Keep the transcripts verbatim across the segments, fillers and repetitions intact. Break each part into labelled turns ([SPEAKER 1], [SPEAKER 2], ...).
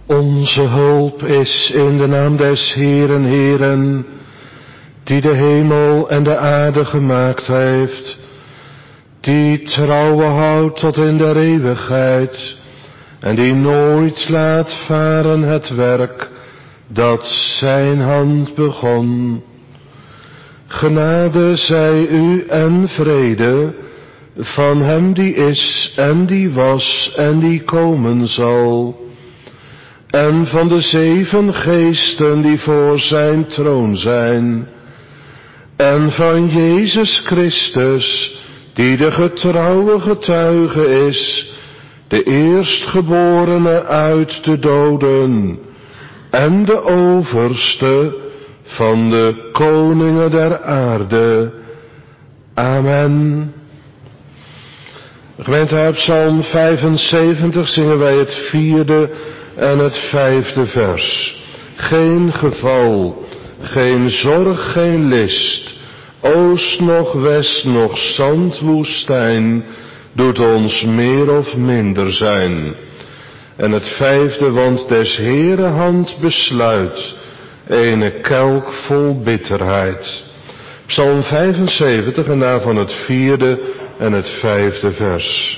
[SPEAKER 1] Onze hulp is in de naam des Heeren, Heeren, die de hemel en de aarde gemaakt heeft, die trouwe houdt tot in der eeuwigheid, en die nooit laat varen het werk dat zijn hand begon. Genade zij u en vrede van hem die is en die was en die komen zal, en van de zeven geesten die voor zijn troon zijn, en van Jezus Christus, die de getrouwe getuige is, de eerstgeborene uit de doden, en de overste van de koningen der aarde. Amen. Gemeente, uit Psalm vijfenzeventig zingen wij het vierde en het vijfde vers. Geen geval, geen zorg, geen list, oost noch west noch zandwoestijn, doet ons meer of minder zijn. En het vijfde, want des Heere hand besluit, ene kelk vol bitterheid. Psalm vijfenzeventig en daarvan het vierde en het vijfde vers.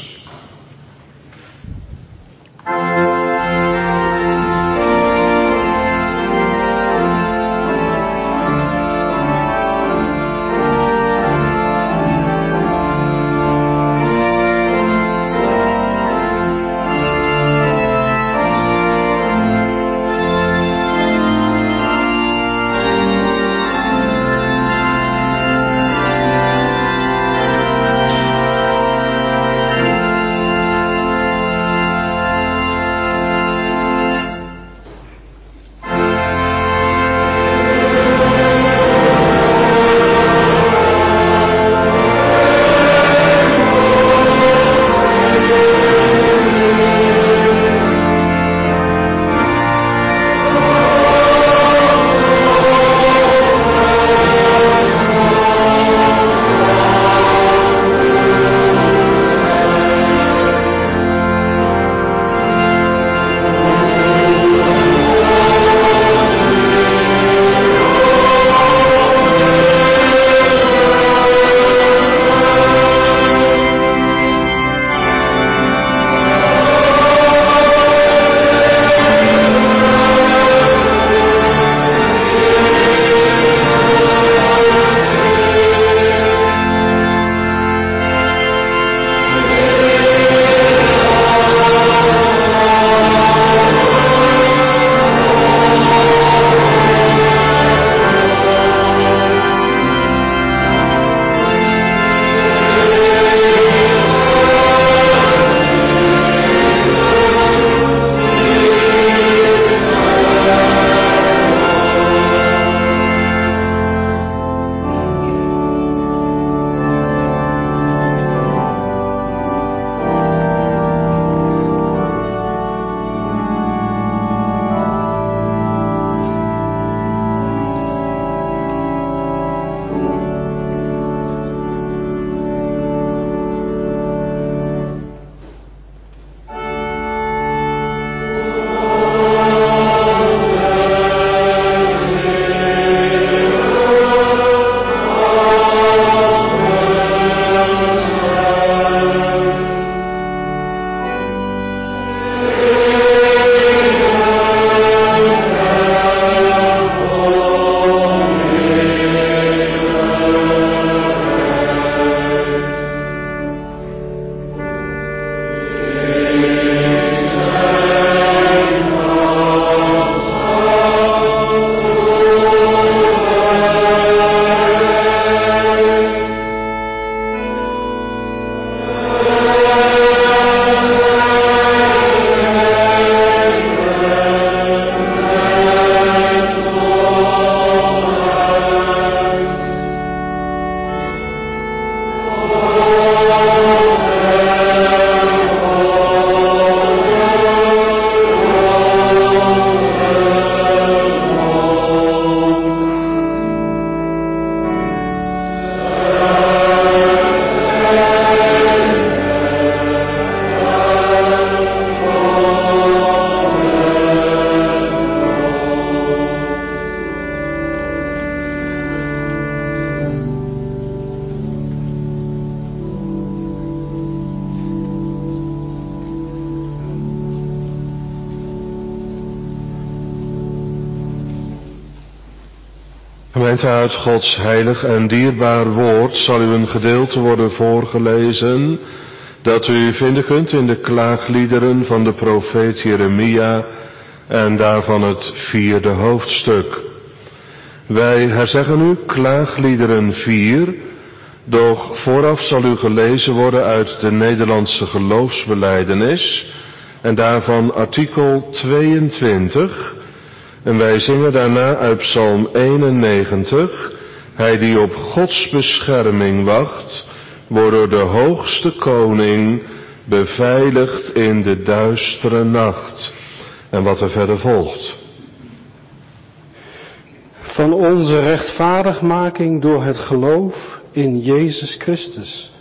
[SPEAKER 1] Gemeente, uit Gods heilig en dierbaar woord zal u een gedeelte worden voorgelezen dat u vinden kunt in de klaagliederen van de profeet Jeremia en daarvan het vierde hoofdstuk. Wij herzeggen u klaagliederen vier, doch vooraf zal u gelezen worden uit de Nederlandse geloofsbelijdenis en daarvan artikel tweeëntwintig. En wij zingen daarna uit Psalm eenennegentig, hij die op Gods bescherming wacht, wordt door de hoogste koning beveiligd in de duistere nacht. En wat er verder volgt.
[SPEAKER 2] Van onze rechtvaardigmaking door het geloof in Jezus Christus.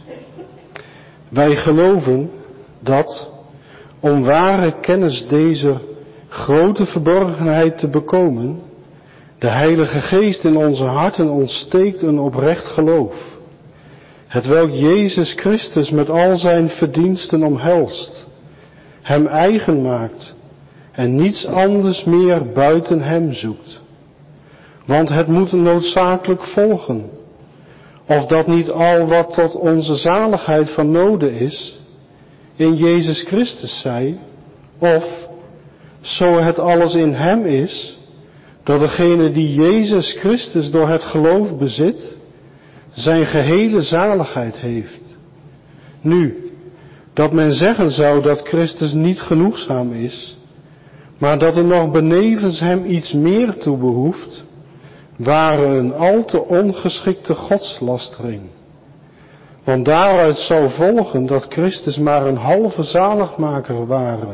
[SPEAKER 2] Wij geloven dat, om ware kennis deze grote verborgenheid te bekomen, de Heilige Geest in onze harten ontsteekt een oprecht geloof, hetwelk Jezus Christus met al zijn verdiensten omhelst, hem eigen maakt en niets anders meer buiten hem zoekt. Want het moet noodzakelijk volgen, of dat niet al wat tot onze zaligheid van noden is, in Jezus Christus zij, of, zo het alles in hem is, dat degene die Jezus Christus door het geloof bezit, zijn gehele zaligheid heeft. Nu, dat men zeggen zou dat Christus niet genoegzaam is, maar dat er nog benevens hem iets meer toe behoeft, ware een al te ongeschikte godslastering. Want daaruit zou volgen dat Christus maar een halve zaligmaker ware.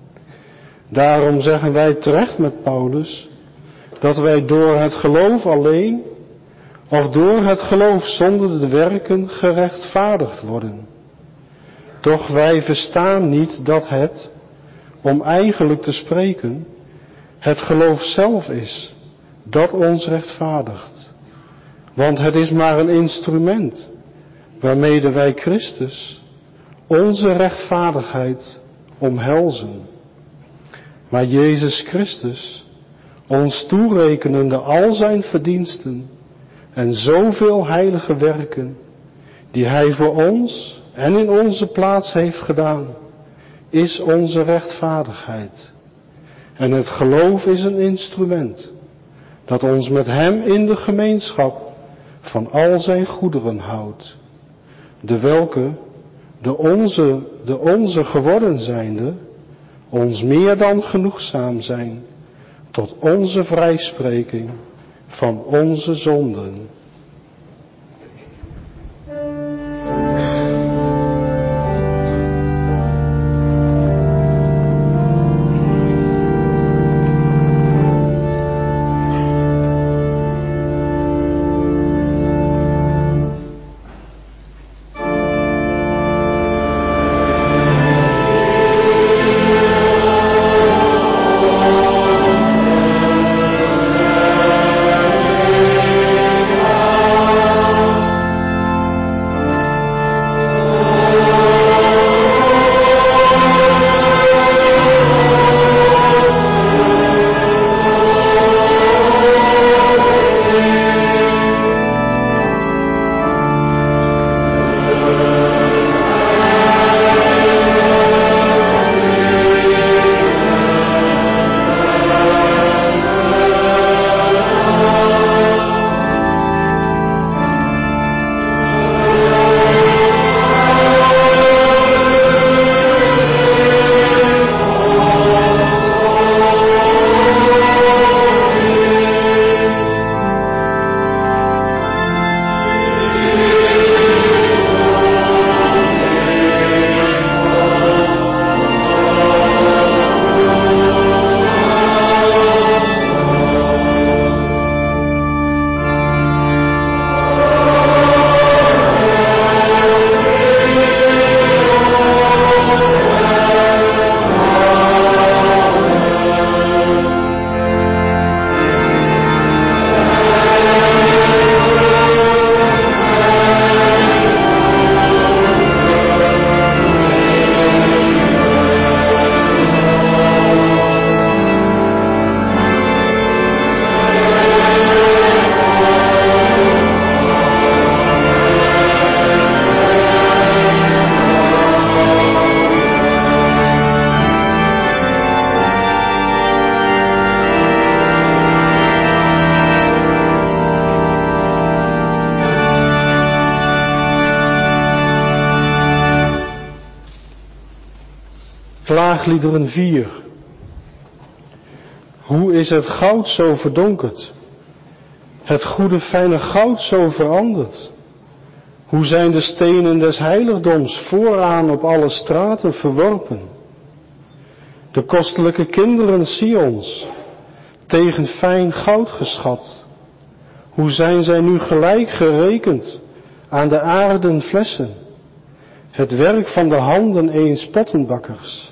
[SPEAKER 2] Daarom zeggen wij terecht met Paulus, dat wij door het geloof alleen, of door het geloof zonder de werken gerechtvaardigd worden. Doch wij verstaan niet dat het, om eigenlijk te spreken, het geloof zelf is, dat ons rechtvaardigt. Want het is maar een instrument, waarmede wij Christus, onze rechtvaardigheid, omhelzen. Maar Jezus Christus, ons toerekenende al zijn verdiensten en zoveel heilige werken, die hij voor ons en in onze plaats heeft gedaan, is onze rechtvaardigheid. En het geloof is een instrument, dat ons met hem in de gemeenschap van al zijn goederen houdt, de welke, de onze, de onze geworden zijnde, ons meer dan genoegzaam zijn, tot onze vrijspreking van onze zonden.
[SPEAKER 3] Amen.
[SPEAKER 2] Klaagliederen vier. Hoe is het goud zo verdonkerd? Het goede fijne goud zo veranderd? Hoe zijn de stenen des heiligdoms vooraan op alle straten verworpen? De kostelijke kinderen Sions, tegen fijn goud geschat. Hoe zijn zij nu gelijk gerekend aan de aarden flessen, het werk van de handen eens pottenbakkers.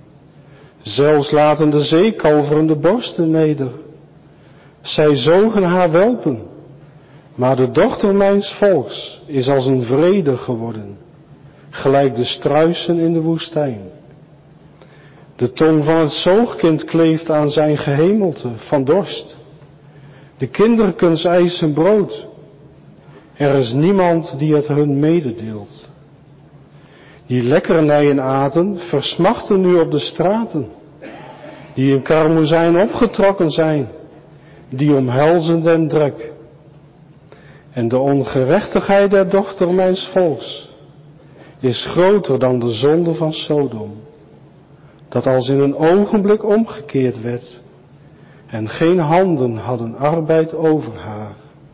[SPEAKER 2] Zelfs laten de zeekalveren de borsten neder. Zij zogen haar welpen, maar de dochter mijns volks is als een vrede geworden, gelijk de struisen in de woestijn. De tong van het zoogkind kleeft aan zijn gehemelte van dorst. De kinderkens eisen brood. Er is niemand die het hun mededeelt. Die lekkernijen aten, versmachten nu op de straten. Die in karmozijn opgetrokken zijn, die omhelzen den drek. En de ongerechtigheid der dochter mijns volks is groter dan de zonde van Sodom, dat als in een ogenblik omgekeerd werd, en geen handen hadden arbeid over haar.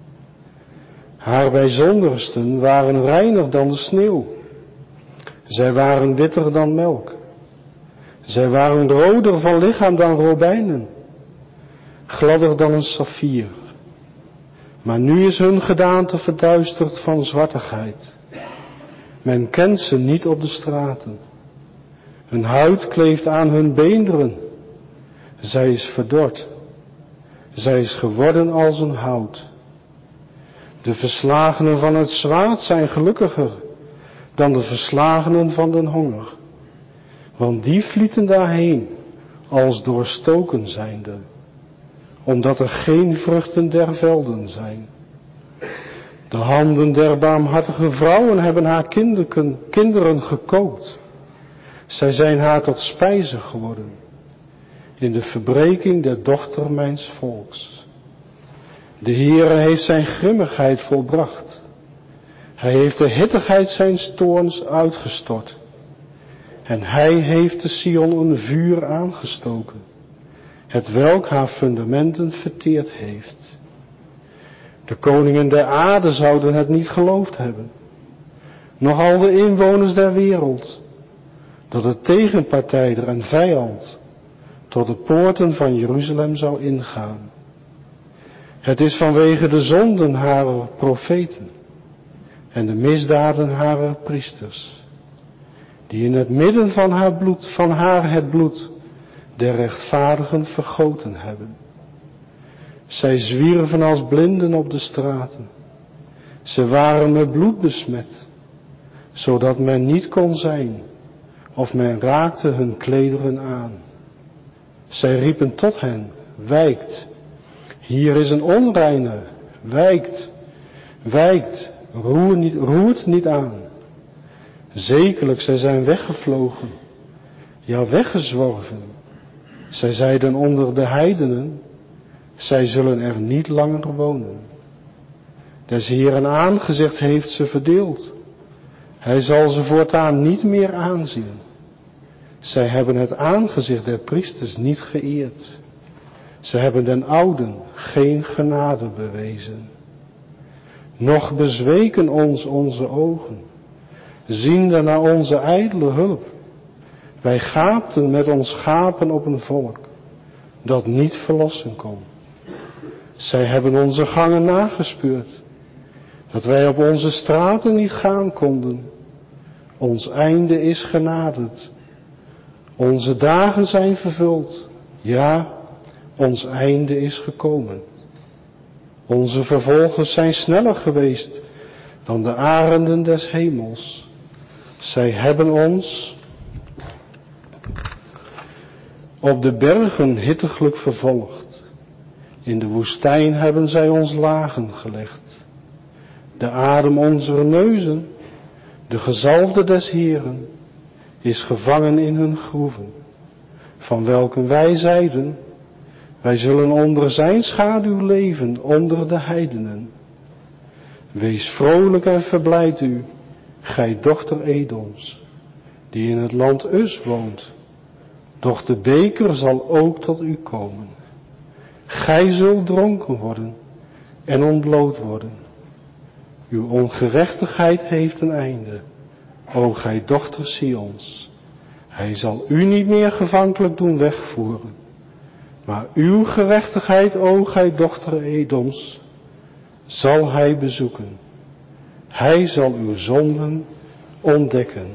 [SPEAKER 2] Haar bijzondersten waren reiner dan de sneeuw. Zij waren witter dan melk. Zij waren roder van lichaam dan robijnen, gladder dan een saffier. Maar nu is hun gedaante verduisterd van zwartigheid. Men kent ze niet op de straten. Hun huid kleeft aan hun beenderen. Zij is verdord. Zij is geworden als een hout. De verslagenen van het zwaard zijn gelukkiger dan de verslagenen van den honger. Want die vlieten daarheen als doorstoken zijnde, omdat er geen vruchten der velden zijn. De handen der barmhartige vrouwen hebben haar kinderken, kinderen gekookt. Zij zijn haar tot spijze geworden, in de verbreking der dochter mijns volks. De Heere heeft zijn grimmigheid volbracht. Hij heeft de hittigheid zijn toorns uitgestort. En hij heeft de Sion een vuur aangestoken, het welk haar fundamenten verteerd heeft. De koningen der aarde zouden het niet geloofd hebben, noch al de inwoners der wereld, dat de tegenpartijder en vijand tot de poorten van Jeruzalem zou ingaan. Het is vanwege de zonden harer profeten en de misdaden harer priesters, die in het midden van haar bloed, van haar het bloed der rechtvaardigen vergoten hebben. Zij zwierven als blinden op de straten. Ze waren met bloed besmet, zodat men niet kon zijn, of men raakte hun klederen aan. Zij riepen tot hen, wijkt, hier is een onreine, wijkt, wijkt, roer niet, roert niet aan. Zekerlijk, zij zijn weggevlogen, ja weggezworven. Zij zeiden onder de heidenen, zij zullen er niet langer wonen. Des Heeren aangezicht heeft ze verdeeld. Hij zal ze voortaan niet meer aanzien. Zij hebben het aangezicht der priesters niet geëerd. Ze hebben den ouden geen genade bewezen. Nog bezweken ons onze ogen, ziende naar onze ijdele hulp. Wij gaapten met ons gapen op een volk, dat niet verlossen kon. Zij hebben onze gangen nagespeurd, dat wij op onze straten niet gaan konden. Ons einde is genaderd. Onze dagen zijn vervuld. Ja, ons einde is gekomen. Onze vervolgers zijn sneller geweest dan de arenden des hemels. Zij hebben ons op de bergen hittiglijk vervolgd. In de woestijn hebben zij ons lagen gelegd. De adem onze neuzen, de gezalfde des Heeren, is gevangen in hun groeven, van welken wij zeiden, wij zullen onder zijn schaduw leven, onder de heidenen. Wees vrolijk en verblijd u, gij dochter Edoms, die in het land Us woont, doch de beker zal ook tot u komen. Gij zult dronken worden en ontbloot worden. Uw ongerechtigheid heeft een einde, o gij dochters Sions. Hij zal u niet meer gevankelijk doen wegvoeren. Maar uw gerechtigheid, o gij dochter Edoms, zal hij bezoeken. Hij zal uw zonden ontdekken.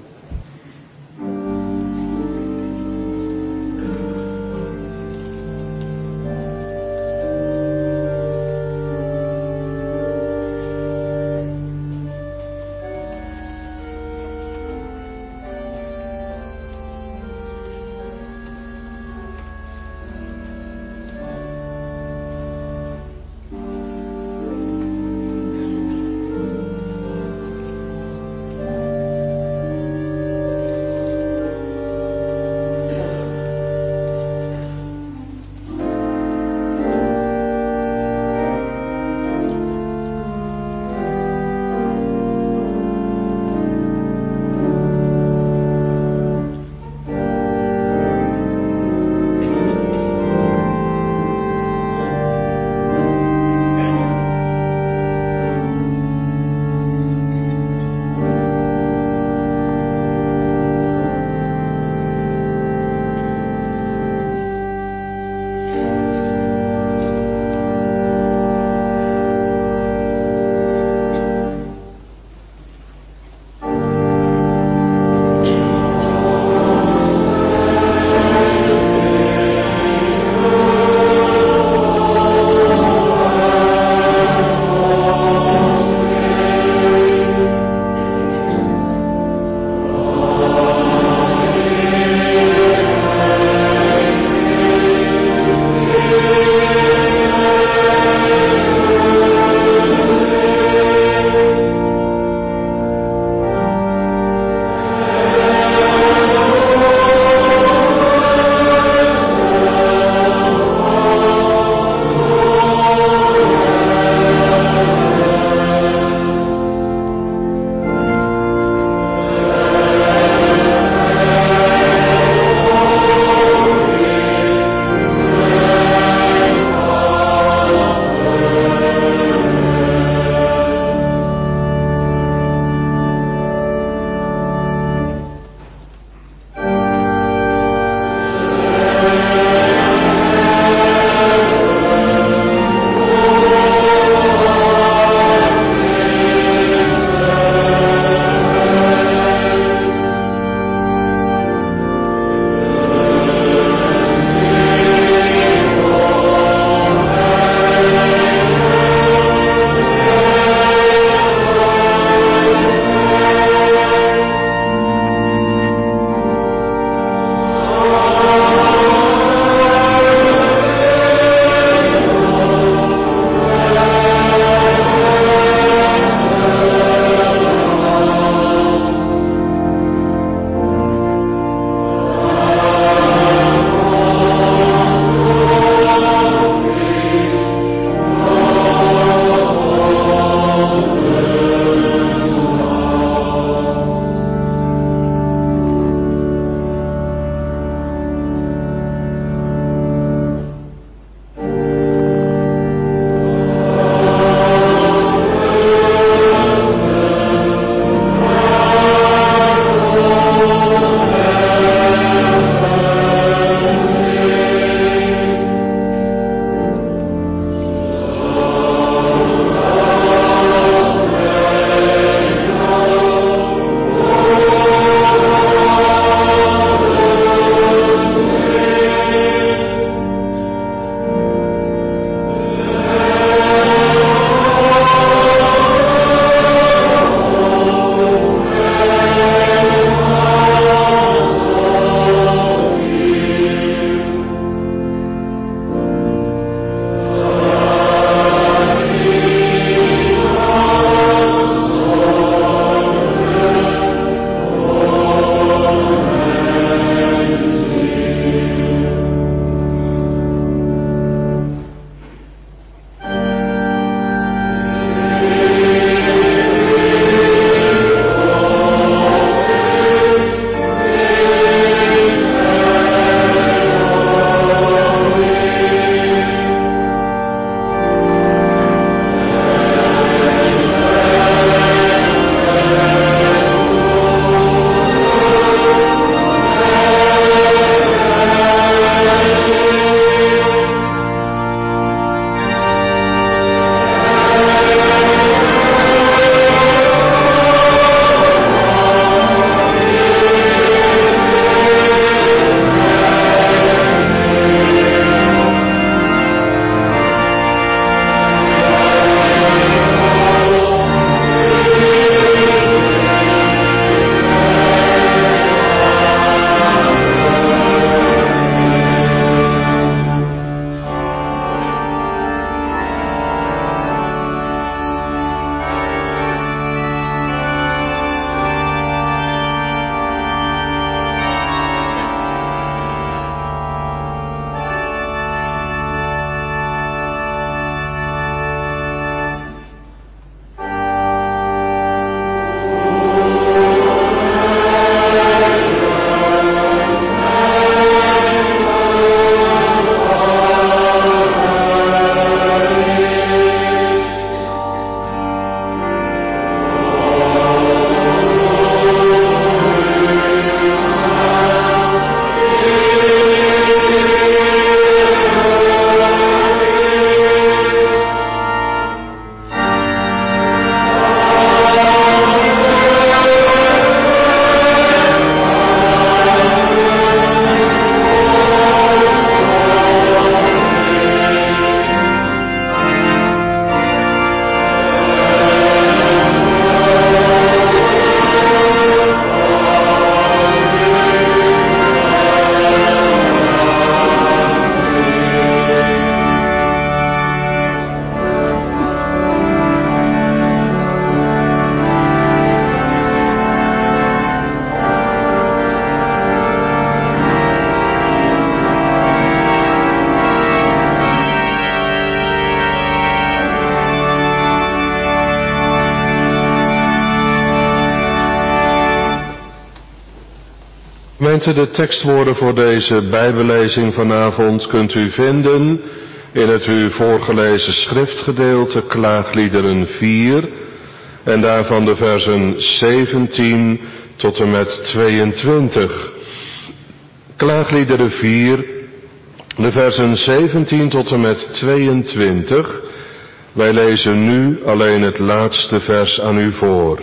[SPEAKER 1] Gemeente, de tekstwoorden voor deze bijbellezing vanavond kunt u vinden in het u voorgelezen schriftgedeelte Klaagliederen vier en daarvan de versen zeventien tot en met tweeëntwintig. Klaagliederen vier, de versen zeventien tot en met tweeëntwintig. Wij lezen nu alleen het laatste vers aan u voor.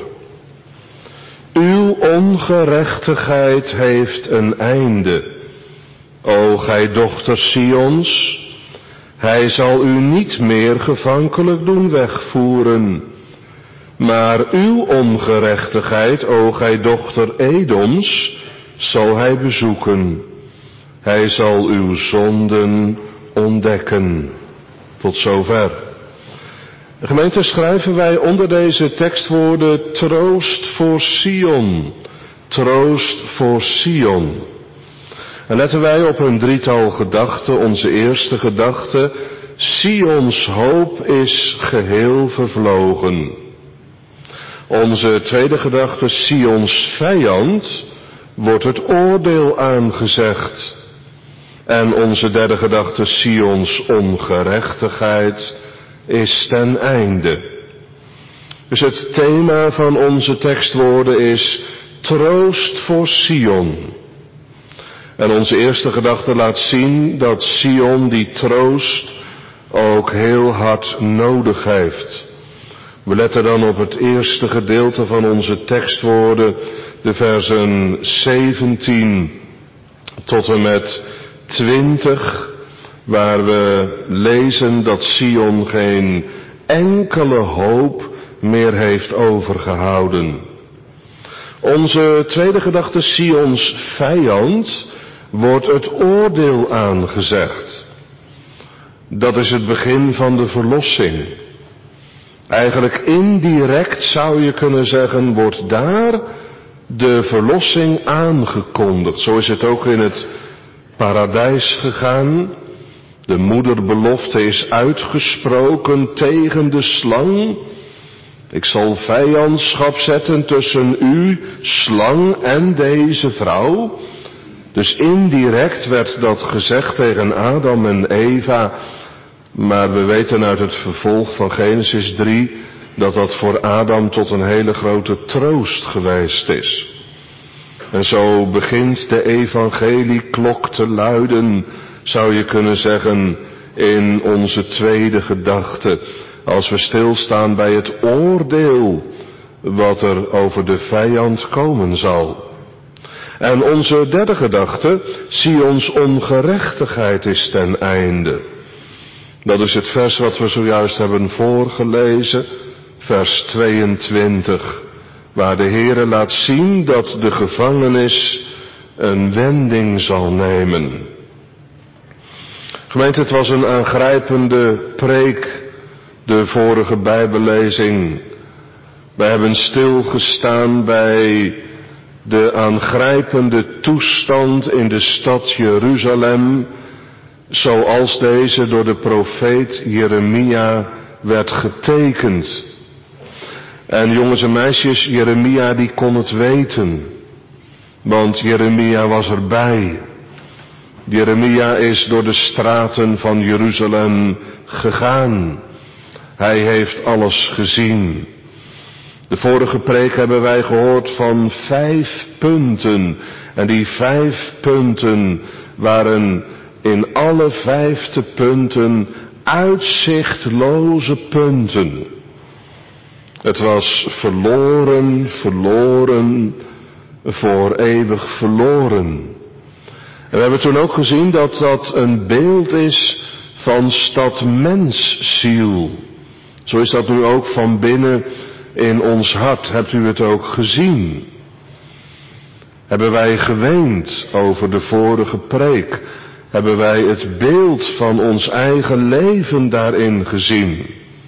[SPEAKER 1] Uw ongerechtigheid heeft een einde, o gij dochters Sions. Hij zal u niet meer gevankelijk doen wegvoeren. Maar uw ongerechtigheid, o gij dochter Edoms, zal hij bezoeken. Hij zal uw zonden ontdekken. Tot zover. Gemeente, schrijven wij onder deze tekstwoorden troost voor Sion. Troost voor Sion. En letten wij op een drietal gedachten. Onze eerste gedachte, Sions hoop is geheel vervlogen. Onze tweede gedachte, Sions vijand wordt het oordeel aangezegd. En onze derde gedachte, Sions ongerechtigheid is ten einde. Dus het thema van onze tekstwoorden is troost voor Sion. En onze eerste gedachte laat zien dat Sion die troost ook heel hard nodig heeft. We letten dan op het eerste gedeelte van onze tekstwoorden, de versen zeventien tot en met twintig, waar we lezen dat Sion geen enkele hoop meer heeft overgehouden. Onze tweede gedachte, Sions vijand, wordt het oordeel aangezegd. Dat is het begin van de verlossing. Eigenlijk indirect zou je kunnen zeggen, wordt daar de verlossing aangekondigd. Zo is het ook in het paradijs gegaan. De moederbelofte is uitgesproken tegen de slang. Ik zal vijandschap zetten tussen u, slang, en deze vrouw. Dus indirect werd dat gezegd tegen Adam en Eva. Maar we weten uit het vervolg van Genesis drie dat dat voor Adam tot een hele grote troost geweest is. En zo begint de evangelieklok te luiden, zou je kunnen zeggen, in onze tweede gedachte, als we stilstaan bij het oordeel wat er over de vijand komen zal. En onze derde gedachte, Sions ongerechtigheid is ten einde. Dat is het vers wat we zojuist hebben voorgelezen, vers tweeëntwintig, waar de Heere laat zien dat de gevangenis een wending zal nemen. Gemeente, het was een aangrijpende preek, de vorige bijbellezing. Wij hebben stilgestaan bij de aangrijpende toestand in de stad Jeruzalem, zoals deze door de profeet Jeremia werd getekend. En jongens en meisjes, Jeremia die kon het weten, want Jeremia was erbij. Jeremia is door de straten van Jeruzalem gegaan. Hij heeft alles gezien. De vorige preek hebben wij gehoord van vijf punten. En die vijf punten waren in alle vijfde punten uitzichtloze punten. Het was verloren, verloren, voor eeuwig verloren. En we hebben toen ook gezien dat dat een beeld is van stad mensziel. Zo is dat nu ook van binnen in ons hart. Hebt u het ook gezien? Hebben wij geweend over de vorige preek? Hebben wij het beeld van ons eigen leven daarin gezien?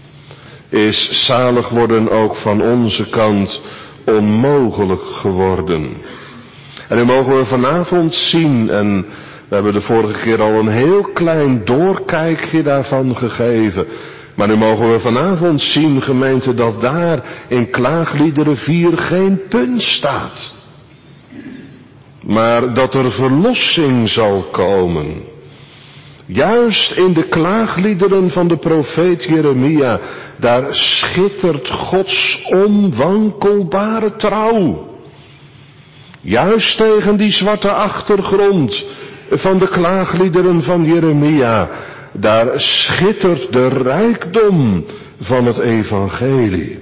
[SPEAKER 1] Is zalig worden ook van onze kant onmogelijk geworden? En nu mogen we vanavond zien, en we hebben de vorige keer al een heel klein doorkijkje daarvan gegeven. Maar nu mogen we vanavond zien, gemeente, dat daar in Klaagliederen vier geen punt staat. maar dat er verlossing zal komen. Juist in de klaagliederen van de profeet Jeremia, daar schittert Gods onwankelbare trouw. Juist tegen die zwarte achtergrond van de klaagliederen van Jeremia, daar schittert de rijkdom van het evangelie.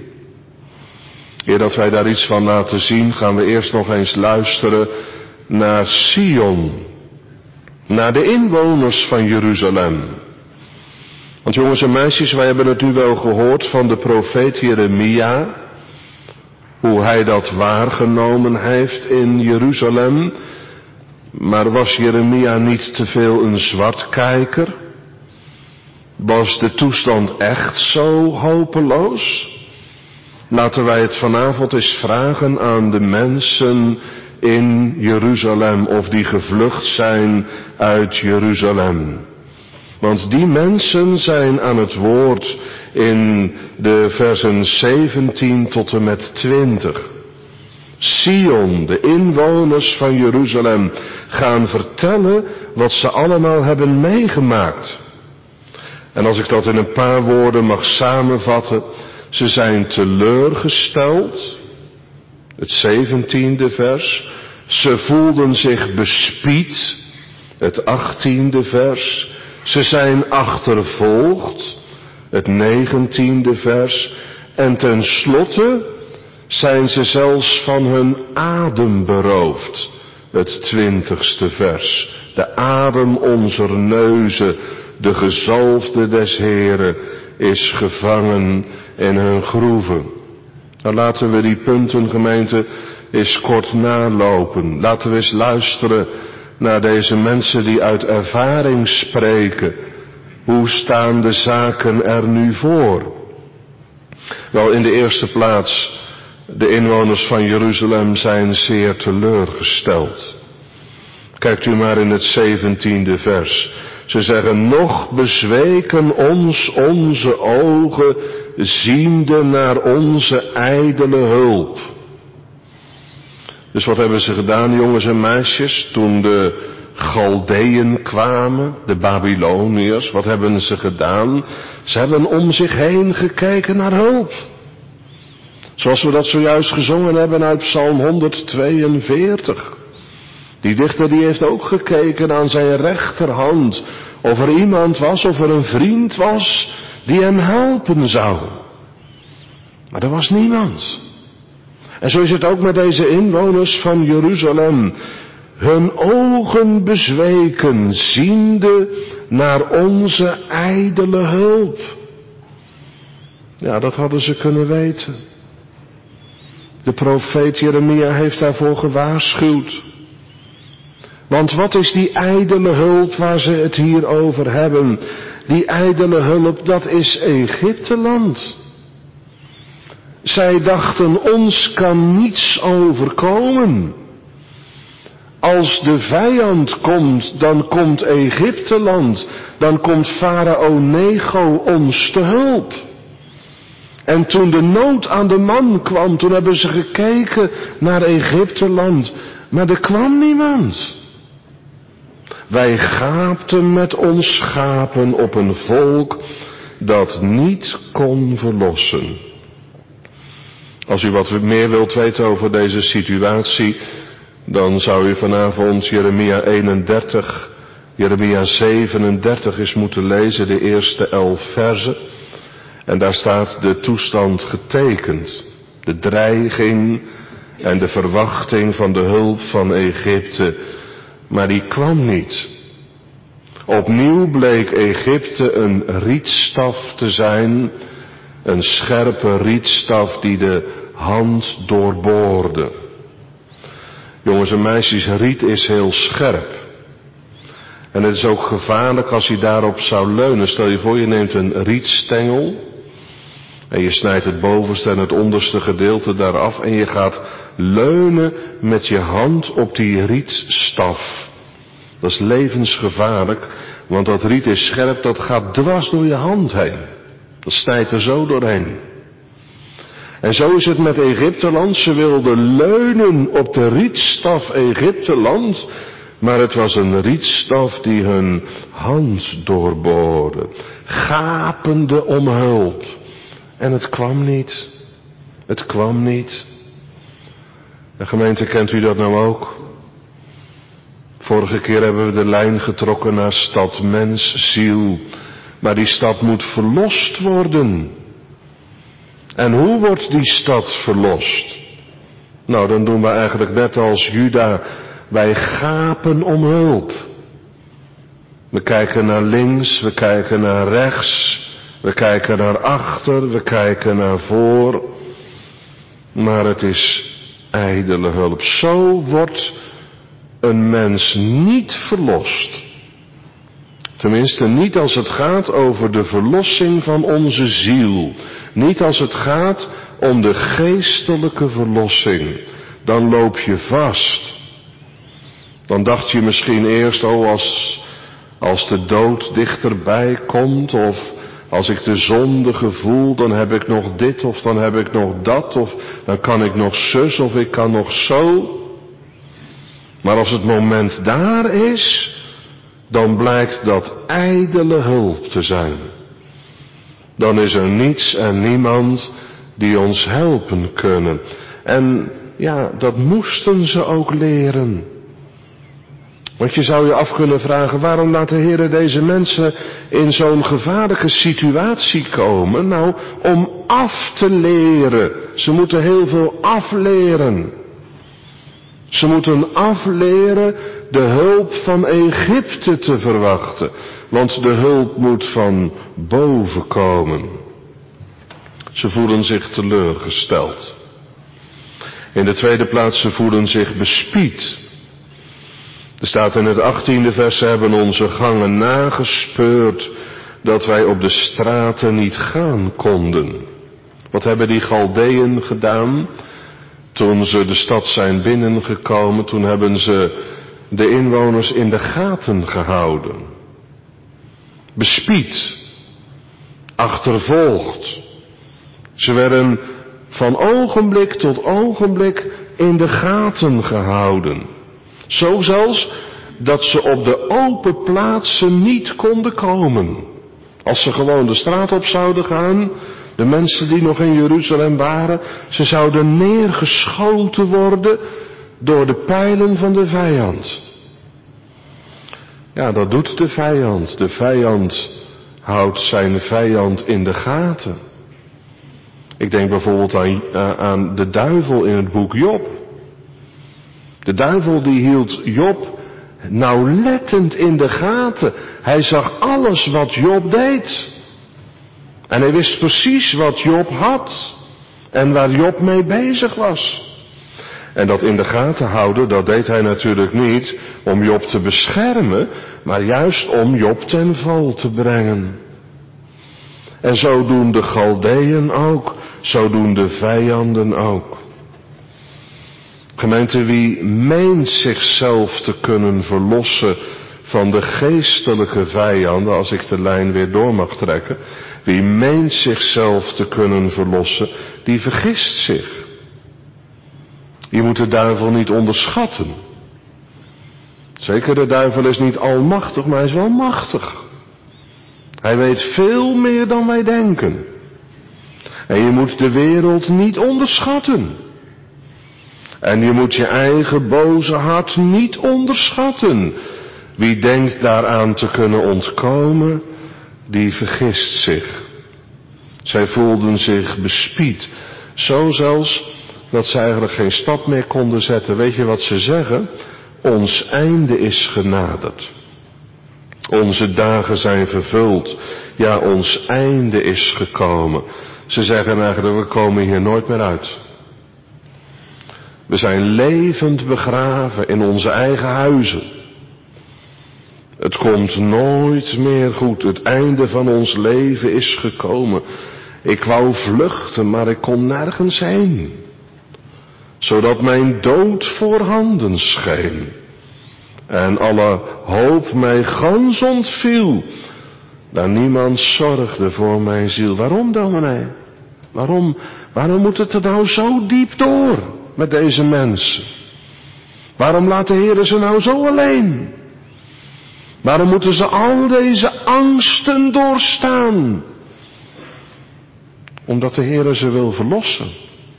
[SPEAKER 1] Eer dat wij daar iets van laten zien, gaan we eerst nog eens luisteren naar Sion. Naar de inwoners van Jeruzalem. Want jongens en meisjes, wij hebben het nu wel gehoord van de profeet Jeremia. Hoe hij dat waargenomen heeft in Jeruzalem. Maar was Jeremia niet te veel een zwartkijker? Was de toestand echt zo hopeloos? Laten wij het vanavond eens vragen aan de mensen in Jeruzalem, of die gevlucht zijn uit Jeruzalem. Want die mensen zijn aan het woord in de versen zeventien tot en met twintig. Sion, de inwoners van Jeruzalem, gaan vertellen wat ze allemaal hebben meegemaakt. En als ik dat in een paar woorden mag samenvatten, ze zijn teleurgesteld. Het zeventiende vers. Ze voelden zich bespied. Het achttiende vers. Ze zijn achtervolgd. Het negentiende vers. En tenslotte zijn ze zelfs van hun adem beroofd. Het twintigste vers. De adem onze neuzen, de gezalfde des Heren, is gevangen in hun groeven. Nou, laten we die punten, gemeente, eens kort nalopen. Laten we eens luisteren naar deze mensen die uit ervaring spreken. Hoe staan de zaken er nu voor? Wel, in de eerste plaats, de inwoners van Jeruzalem zijn zeer teleurgesteld. Kijkt u maar in het zeventiende vers. Ze zeggen, nog bezweken ons onze ogen, ziende naar onze ijdele hulp. Dus wat hebben ze gedaan, jongens en meisjes, toen de Galdeën kwamen, de Babyloniërs, wat hebben ze gedaan? Ze hebben om zich heen gekeken naar hulp. Zoals we dat zojuist gezongen hebben uit Psalm honderdtweeënveertig. Die dichter die heeft ook gekeken aan zijn rechterhand, of er iemand was, of er een vriend was, die hem helpen zou. Maar er was niemand. En zo is het ook met deze inwoners van Jeruzalem. Hun ogen bezweken, ziende naar onze ijdele hulp. Ja, dat hadden ze kunnen weten. De profeet Jeremia heeft daarvoor gewaarschuwd. Want wat is die ijdele hulp waar ze het hier over hebben? Die ijdele hulp, dat is Egypteland. Zij dachten, ons kan niets overkomen. Als de vijand komt, dan komt Egypteland. Dan komt Farao Nego ons te hulp. En toen de nood aan de man kwam, toen hebben ze gekeken naar Egypteland. Maar er kwam niemand. Wij gaapten met ons schapen op een volk dat niet kon verlossen. Als u wat meer wilt weten over deze situatie, dan zou u vanavond Jeremia eenendertig, Jeremia zevenendertig eens moeten lezen, de eerste elf verzen. En daar staat de toestand getekend. De dreiging en de verwachting van de hulp van Egypte. Maar die kwam niet. Opnieuw bleek Egypte een rietstaf te zijn. Een scherpe rietstaf die de hand doorboorde. Jongens en meisjes, riet is heel scherp. En het is ook gevaarlijk als je daarop zou leunen. Stel je voor, je neemt een rietstengel. En je snijdt het bovenste en het onderste gedeelte daaraf. En je gaat leunen met je hand op die rietstaf. Dat is levensgevaarlijk. Want dat riet is scherp, dat gaat dwars door je hand heen. Dat snijdt er zo doorheen. En zo is het met Egypteland. Ze wilden leunen op de rietstaf Egypteland, maar het was een rietstaf die hun hand doorboorde, gapende om hulp. En het kwam niet. Het kwam niet. De gemeente, kent u dat nou ook? Vorige keer hebben we de lijn getrokken naar stad mens, ziel. Maar die stad moet verlost worden. En hoe wordt die stad verlost? Nou, dan doen we eigenlijk net als Juda. Wij gapen om hulp. We kijken naar links, we kijken naar rechts. We kijken naar achter, we kijken naar voor. Maar het is ijdele hulp. Zo wordt een mens niet verlost. Tenminste niet als het gaat over de verlossing van onze ziel. Niet als het gaat om de geestelijke verlossing. Dan loop je vast. Dan dacht je misschien eerst, oh als, als de dood dichterbij komt, of als ik de zonde gevoel, dan heb ik nog dit of dan heb ik nog dat, of dan kan ik nog zus of ik kan nog zo. Maar als het moment daar is, dan blijkt dat ijdele hulp te zijn. Dan is er niets en niemand die ons helpen kunnen. En ja, dat moesten ze ook leren. Want je zou je af kunnen vragen, waarom laat de Heer deze mensen in zo'n gevaarlijke situatie komen? Nou, om af te leren. Ze moeten heel veel afleren. Ze moeten afleren de hulp van Egypte te verwachten. Want de hulp moet van boven komen. Ze voelen zich teleurgesteld. In de tweede plaats, ze voelen zich bespied. Er staat in het achttiende vers, ze hebben onze gangen nagespeurd, dat wij op de straten niet gaan konden. Wat hebben die Galdeën gedaan? Toen ze de stad zijn binnengekomen, toen hebben ze de inwoners in de gaten gehouden. Bespied. Achtervolgd. Ze werden van ogenblik tot ogenblik in de gaten gehouden. Zo zelfs dat ze op de open plaatsen niet konden komen. Als ze gewoon de straat op zouden gaan, de mensen die nog in Jeruzalem waren, ze zouden neergeschoten worden door de pijlen van de vijand. Ja, dat doet de vijand. De vijand houdt zijn vijand in de gaten. Ik denk bijvoorbeeld aan, aan de duivel in het boek Job. De duivel die hield Job nauwlettend in de gaten. Hij zag alles wat Job deed. En hij wist precies wat Job had. En waar Job mee bezig was. En dat in de gaten houden, dat deed hij natuurlijk niet om Job te beschermen, maar juist om Job ten val te brengen. En zo doen de Galdeën ook, zo doen de vijanden ook. Gemeente, wie meent zichzelf te kunnen verlossen van de geestelijke vijanden, als ik de lijn weer door mag trekken, wie meent zichzelf te kunnen verlossen, die vergist zich. Je moet de duivel niet onderschatten. Zeker, de duivel is niet almachtig, maar hij is wel machtig. Hij weet veel meer dan wij denken. En je moet de wereld niet onderschatten. En je moet je eigen boze hart niet onderschatten. Wie denkt daaraan te kunnen ontkomen, die vergist zich. Zij voelden zich bespied. Zo zelfs dat ze eigenlijk geen stap meer konden zetten. Weet je wat ze zeggen? Ons einde is genaderd. Onze dagen zijn vervuld. Ja, ons einde is gekomen. Ze zeggen eigenlijk, we komen hier nooit meer uit. We zijn levend begraven in onze eigen huizen. Het komt nooit meer goed. Het einde van ons leven is gekomen. Ik wou vluchten, maar ik kon nergens heen. Zodat mijn dood voorhanden scheen. En alle hoop mij gans ontviel. Daar niemand zorgde voor mijn ziel. Waarom, dominee? Waarom, waarom moet het er nou zo diep door met deze mensen? Waarom laat de Heer ze nou zo alleen? Waarom moeten ze al deze angsten doorstaan? Omdat de Heer ze wil verlossen.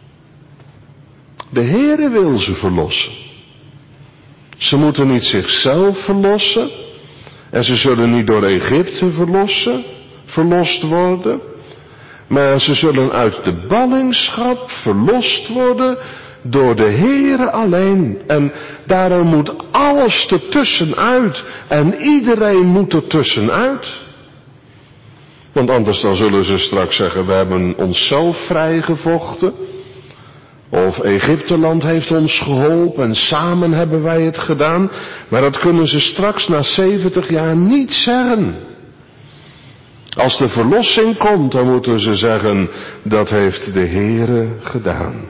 [SPEAKER 1] De Heer wil ze verlossen. Ze moeten niet zichzelf verlossen. En ze zullen niet door Egypte verlossen, verlost worden. Maar ze zullen uit de ballingschap verlost worden door de Heere alleen. En daarom moet alles ertussenuit. En iedereen moet ertussenuit. Want anders dan zullen ze straks zeggen, we hebben onszelf vrijgevochten. Of Egypteland heeft ons geholpen en samen hebben wij het gedaan. Maar dat kunnen ze straks na zeventig jaar niet zeggen. Als de verlossing komt, dan moeten ze zeggen, dat heeft de Heere gedaan.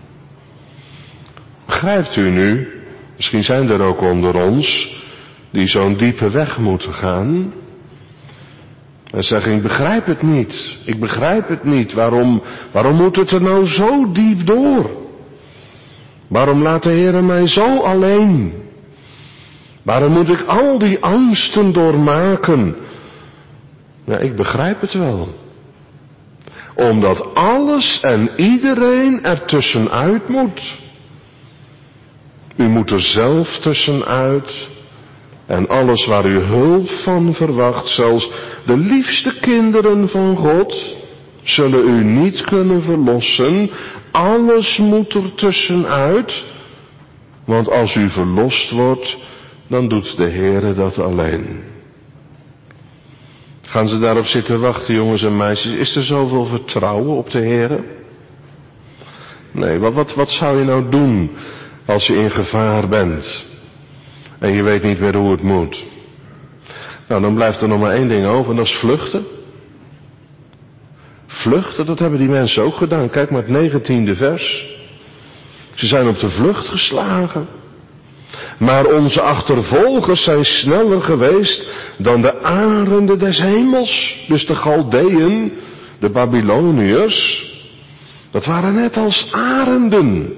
[SPEAKER 1] Begrijpt u nu? Misschien zijn er ook onder ons die zo'n diepe weg moeten gaan. En zeggen, ik begrijp het niet. Ik begrijp het niet. Waarom, waarom moet het er nou zo diep door? Waarom laat de Heer mij zo alleen? Waarom moet ik al die angsten doormaken? Ja, ik begrijp het wel. Omdat alles en iedereen er tussenuit moet. U moet er zelf tussenuit. En alles waar u hulp van verwacht, zelfs de liefste kinderen van God, zullen u niet kunnen verlossen. Alles moet er tussenuit. Want als u verlost wordt, dan doet de Heere dat alleen. Gaan ze daarop zitten wachten, jongens en meisjes? Is er zoveel vertrouwen op de Heere? Nee, wat, wat, wat zou je nou doen als je in gevaar bent? En je weet niet meer hoe het moet. Nou, dan blijft er nog maar één ding over en dat is vluchten. Vluchten, dat hebben die mensen ook gedaan. Kijk maar het negentiende vers. Ze zijn op de vlucht geslagen. Maar onze achtervolgers zijn sneller geweest dan de arenden des hemels. Dus de Galdeën, de Babyloniërs, dat waren net als arenden.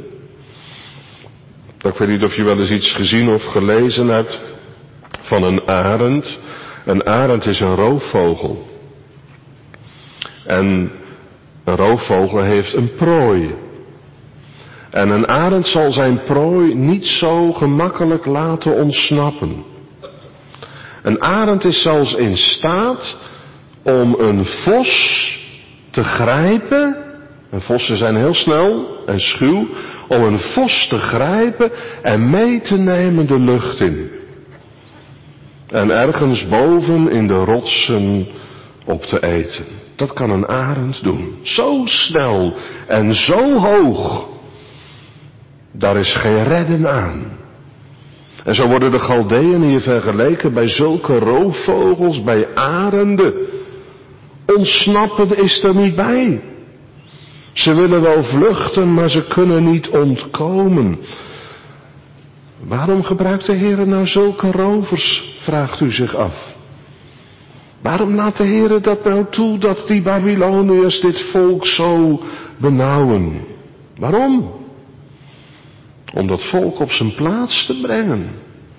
[SPEAKER 1] Ik weet niet of je wel eens iets gezien of gelezen hebt van een arend. Een arend is een roofvogel. En een roofvogel heeft een prooi. En een arend zal zijn prooi niet zo gemakkelijk laten ontsnappen. Een arend is zelfs in staat om een vos te grijpen. En vossen zijn heel snel en schuw. Om een vos te grijpen en mee te nemen de lucht in. En ergens boven in de rotsen op te eten. Dat kan een arend doen. Zo snel en zo hoog. Daar is geen redden aan. En zo worden de Galdeën hier vergeleken bij zulke roofvogels, bij arenden. Ontsnappen is er niet bij. Ze willen wel vluchten, maar ze kunnen niet ontkomen. Waarom gebruikt de Heer nou zulke rovers, vraagt u zich af. Waarom laat de Heer dat nou toe, dat die Babyloniërs dit volk zo benauwen? Waarom? Om dat volk op zijn plaats te brengen.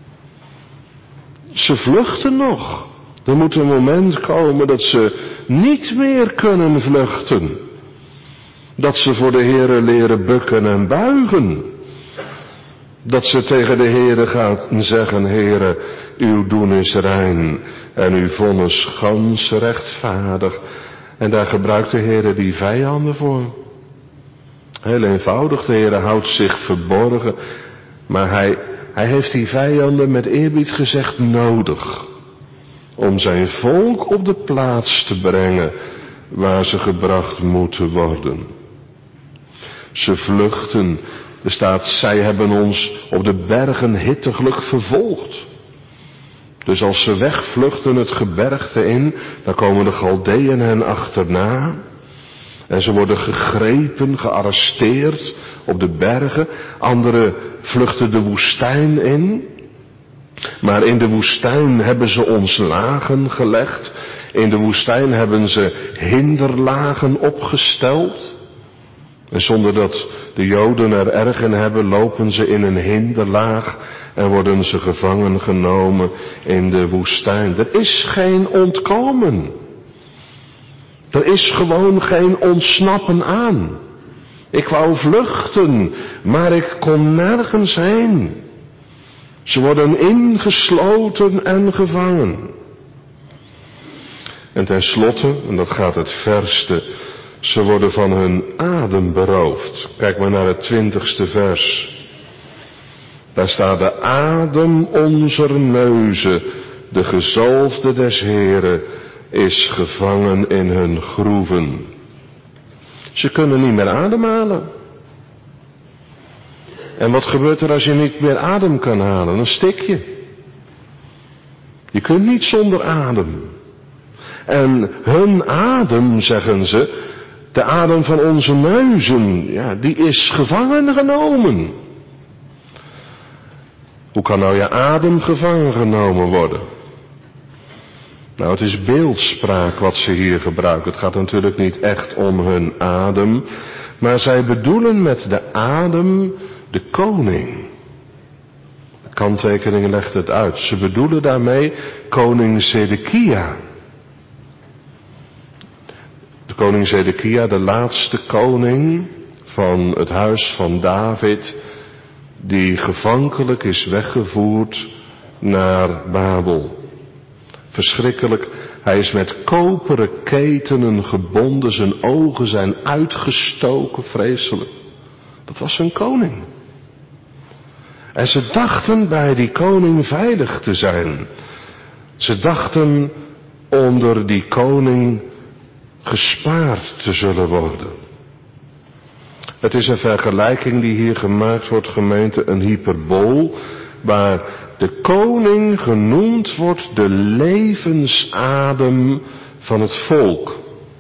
[SPEAKER 1] Ze vluchten nog. Er moet een moment komen dat ze niet meer kunnen vluchten. Dat ze voor de Heere leren bukken en buigen. Dat ze tegen de Heere gaan zeggen, Heere, uw doen is rein en uw vonnis gans rechtvaardig. En daar gebruikt de Heere die vijanden voor. Heel eenvoudig, de Heere houdt zich verborgen, maar hij, hij heeft die vijanden met eerbied gezegd nodig. Om zijn volk op de plaats te brengen waar ze gebracht moeten worden. Ze vluchten. Er staat, zij hebben ons op de bergen hittiglijk vervolgd. Dus als ze wegvluchten het gebergte in, dan komen de Galdeën hen achterna. En ze worden gegrepen, gearresteerd op de bergen. Anderen vluchten de woestijn in. Maar in de woestijn hebben ze ons lagen gelegd. In de woestijn hebben ze hinderlagen opgesteld. En zonder dat de Joden er erg in hebben, lopen ze in een hinderlaag en worden ze gevangen genomen in de woestijn. Er is geen ontkomen. Er is gewoon geen ontsnappen aan. Ik wou vluchten, maar ik kon nergens heen. Ze worden ingesloten en gevangen. En tenslotte, en dat gaat het verste, ze worden van hun adem beroofd. Kijk maar naar het twintigste vers. Daar staat: de adem onzer neuzen, de gezalfde des Heren, is gevangen in hun groeven. Ze kunnen niet meer ademhalen. En wat gebeurt er als je niet meer adem kan halen? Dan stik je. Je kunt niet zonder adem. En hun adem, zeggen ze, de adem van onze neuzen, ja, die is gevangen genomen. Hoe kan nou je adem gevangen genomen worden? Nou, het is beeldspraak wat ze hier gebruiken. Het gaat natuurlijk niet echt om hun adem, maar zij bedoelen met de adem de koning. De kanttekening legt het uit. Ze bedoelen daarmee koning Zedekia. De koning Zedekia, de laatste koning van het huis van David, die gevankelijk is weggevoerd naar Babel. Verschrikkelijk, hij is met koperen ketenen gebonden, zijn ogen zijn uitgestoken, vreselijk. Dat was een koning. En ze dachten bij die koning veilig te zijn. Ze dachten onder die koning gespaard te zullen worden. Het is een vergelijking die hier gemaakt wordt, gemeente, een hyperbool, waar de koning genoemd wordt de levensadem van het volk.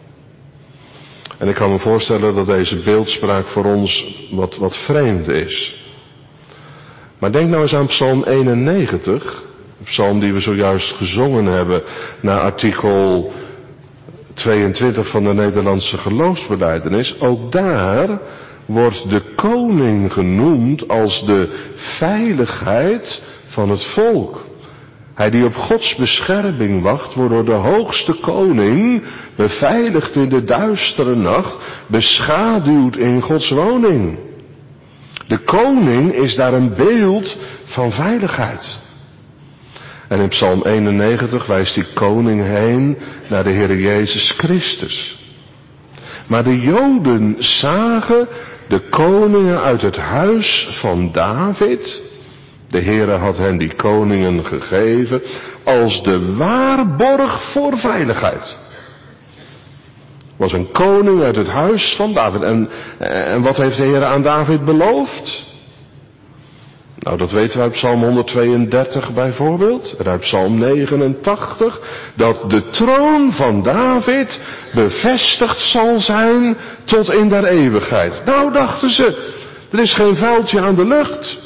[SPEAKER 1] En ik kan me voorstellen dat deze beeldspraak voor ons wat, wat vreemd is. Maar denk nou eens aan Psalm eenennegentig, de psalm die we zojuist gezongen hebben, naar artikel tweeëntwintig van de Nederlandse geloofsbelijdenis. Ook daar wordt de koning genoemd als de veiligheid van het volk. Hij die op Gods bescherming wacht, wordt door de hoogste koning beveiligd in de duistere nacht, beschaduwd in Gods woning. De koning is daar een beeld van veiligheid. En in Psalm eenennegentig wijst die koning heen naar de Heer Jezus Christus. Maar de Joden zagen de koningen uit het huis van David, de Heere had hen die koningen gegeven, als de waarborg voor veiligheid. Was een koning uit het huis van David. En, en wat heeft de Heer aan David beloofd? Nou, dat weten we uit Psalm honderdtweeëndertig bijvoorbeeld. En uit Psalm negenentachtig. Dat de troon van David bevestigd zal zijn tot in der eeuwigheid. Nou, dachten ze, er is geen vuiltje aan de lucht.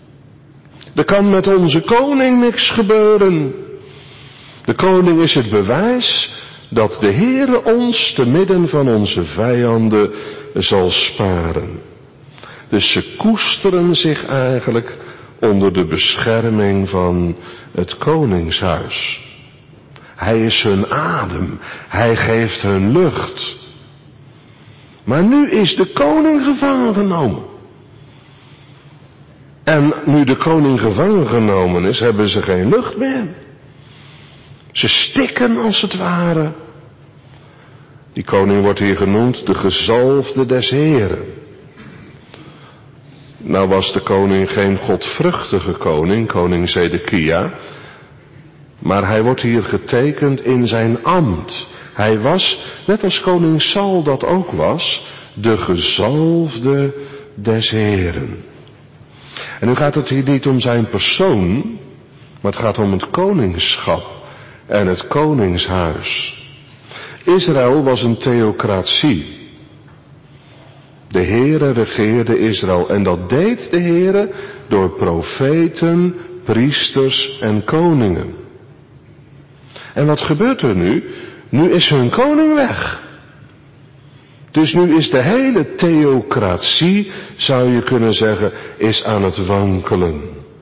[SPEAKER 1] Er kan met onze koning niks gebeuren. De koning is het bewijs dat de Heere ons te midden van onze vijanden zal sparen. Dus ze koesteren zich eigenlijk onder de bescherming van het koningshuis. Hij is hun adem, hij geeft hun lucht. Maar nu is de koning gevangen genomen. En nu de koning gevangen genomen is, hebben ze geen lucht meer. Ze stikken als het ware. Die koning wordt hier genoemd de gezalfde des Heren. Nou was de koning geen godvruchtige koning, koning Zedekia. Maar hij wordt hier getekend in zijn ambt. Hij was, net als koning Saul dat ook was, de gezalfde des Heren. En nu gaat het hier niet om zijn persoon, maar het gaat om het koningschap en het koningshuis. Israël was een theocratie. De Heere regeerde Israël en dat deed de Heere door profeten, priesters en koningen. En wat gebeurt er nu? Nu is hun koning weg. Dus nu is de hele theocratie, zou je kunnen zeggen, is aan het wankelen.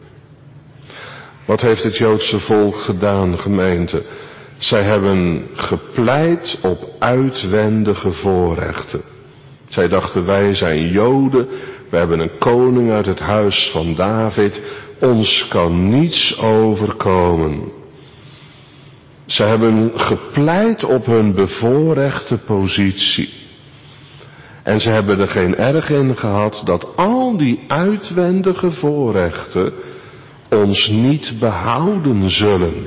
[SPEAKER 1] Wat heeft het Joodse volk gedaan, gemeente? Zij hebben gepleit op uitwendige voorrechten. Zij dachten, wij zijn Joden, we hebben een koning uit het huis van David, ons kan niets overkomen. Zij hebben gepleit op hun bevoorrechte positie. En ze hebben er geen erg in gehad dat al die uitwendige voorrechten ons niet behouden zullen.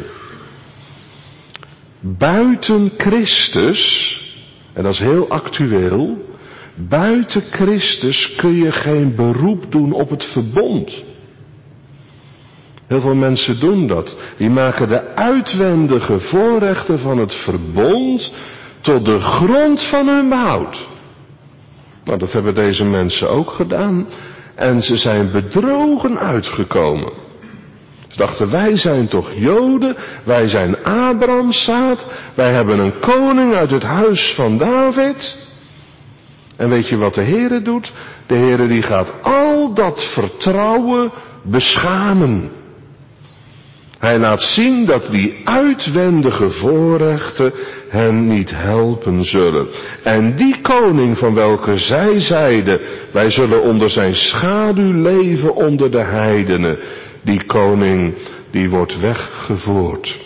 [SPEAKER 1] Buiten Christus, en dat is heel actueel, buiten Christus kun je geen beroep doen op het verbond. Heel veel mensen doen dat. Die maken de uitwendige voorrechten van het verbond tot de grond van hun behoud. Nou, dat hebben deze mensen ook gedaan. En ze zijn bedrogen uitgekomen. Ze dachten, wij zijn toch Joden, wij zijn Abrahams zaad, wij hebben een koning uit het huis van David. En weet je wat de Heere doet? De Heere die gaat al dat vertrouwen beschamen. Hij laat zien dat die uitwendige voorrechten hen niet helpen zullen. En die koning van welke zij zeiden, wij zullen onder zijn schaduw leven onder de heidenen. Die koning, die wordt weggevoerd.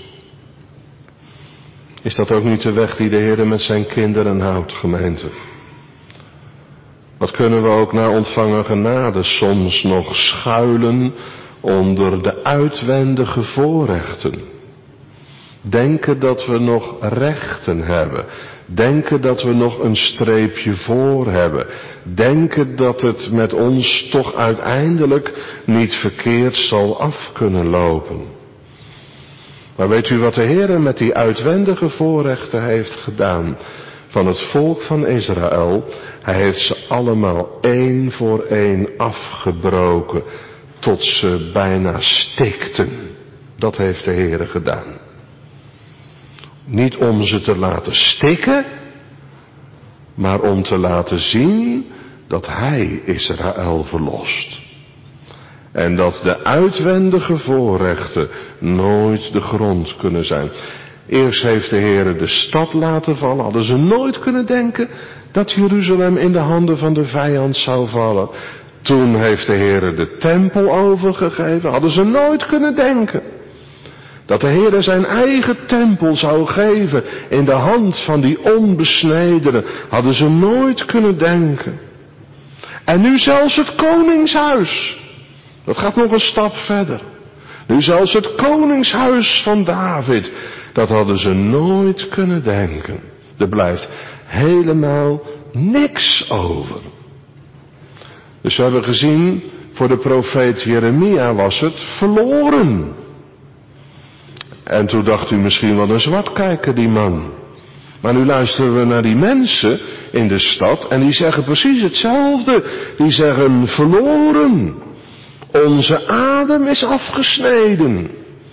[SPEAKER 1] Is dat ook niet de weg die de Heer met zijn kinderen houdt, gemeente? Wat kunnen we ook na ontvangen genade soms nog schuilen onder de uitwendige voorrechten. Denken dat we nog rechten hebben. Denken dat we nog een streepje voor hebben. Denken dat het met ons toch uiteindelijk niet verkeerd zal af kunnen lopen. Maar weet u wat de Heer met die uitwendige voorrechten heeft gedaan van het volk van Israël? Hij heeft ze allemaal één voor één afgebroken tot ze bijna stikten. Dat heeft de Heer gedaan. Niet om ze te laten stikken, maar om te laten zien dat Hij Israël verlost. En dat de uitwendige voorrechten nooit de grond kunnen zijn. Eerst heeft de Heer de stad laten vallen. Hadden ze nooit kunnen denken dat Jeruzalem in de handen van de vijand zou vallen. Toen heeft de Heer de tempel overgegeven. Hadden ze nooit kunnen denken dat de Heer zijn eigen tempel zou geven in de hand van die onbesnedenen. Hadden ze nooit kunnen denken. En nu zelfs het koningshuis. Dat gaat nog een stap verder. Nu zelfs het koningshuis van David. Dat hadden ze nooit kunnen denken. Er blijft helemaal niks over. Dus we hebben gezien, voor de profeet Jeremia was het verloren. En toen dacht u misschien wel een zwartkijker die man. Maar nu luisteren we naar die mensen in de stad en die zeggen precies hetzelfde. Die zeggen verloren. Onze adem is afgesneden.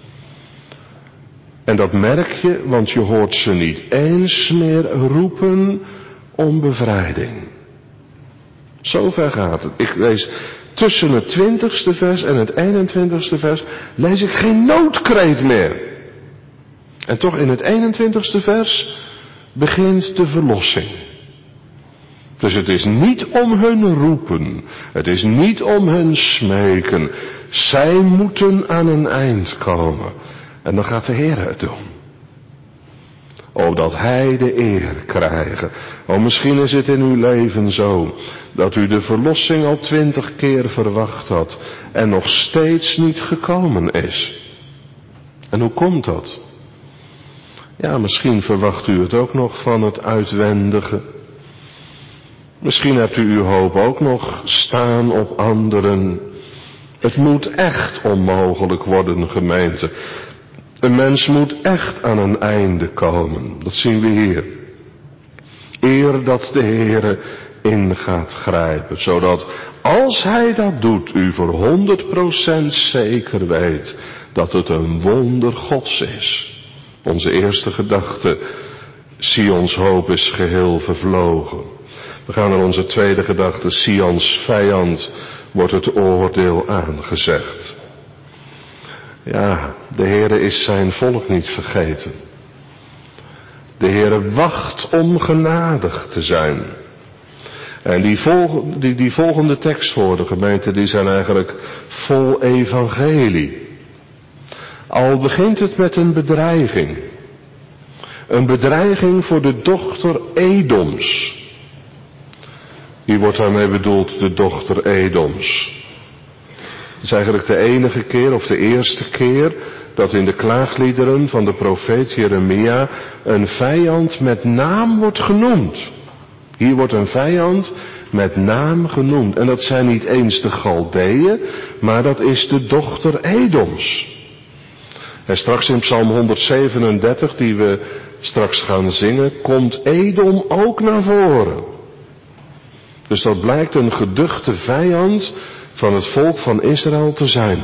[SPEAKER 1] En dat merk je, want je hoort ze niet eens meer roepen om bevrijding. Zover gaat het. Ik lees tussen het twintigste vers en het eenentwintigste vers, lees ik geen noodkreet meer. En toch in het eenentwintigste vers begint de verlossing. Dus het is niet om hun roepen, het is niet om hun smeken. Zij moeten aan een eind komen. En dan gaat de Heer het doen. Opdat Hij de eer krijgen. Oh, misschien is het in uw leven zo dat u de verlossing al twintig keer verwacht had en nog steeds niet gekomen is. En hoe komt dat? Ja, misschien verwacht u het ook nog van het uitwendige. Misschien hebt u uw hoop ook nog staan op anderen. Het moet echt onmogelijk worden, gemeente. Een mens moet echt aan een einde komen. Dat zien we hier. Eer dat de Heere in gaat grijpen. Zodat als Hij dat doet, u voor honderd procent zeker weet dat het een wonder Gods is. Onze eerste gedachte, Sions hoop is geheel vervlogen. We gaan naar onze tweede gedachte. Sions vijand wordt het oordeel aangezegd. Ja, de Heere is zijn volk niet vergeten. De Heere wacht om genadig te zijn. En die, volg, die, die volgende tekstwoorden, gemeente, die zijn eigenlijk vol evangelie. Al begint het met een bedreiging. Een bedreiging voor de dochter Edoms. Wie wordt daarmee bedoeld, de dochter Edoms? Het is eigenlijk de enige keer, of de eerste keer, dat in de klaagliederen van de profeet Jeremia een vijand met naam wordt genoemd. Hier wordt een vijand met naam genoemd. En dat zijn niet eens de Galdeeën, maar dat is de dochter Edoms. En straks in Psalm honderdzevenendertig, die we straks gaan zingen, komt Edom ook naar voren. Dus dat blijkt een geduchte vijand van het volk van Israël te zijn.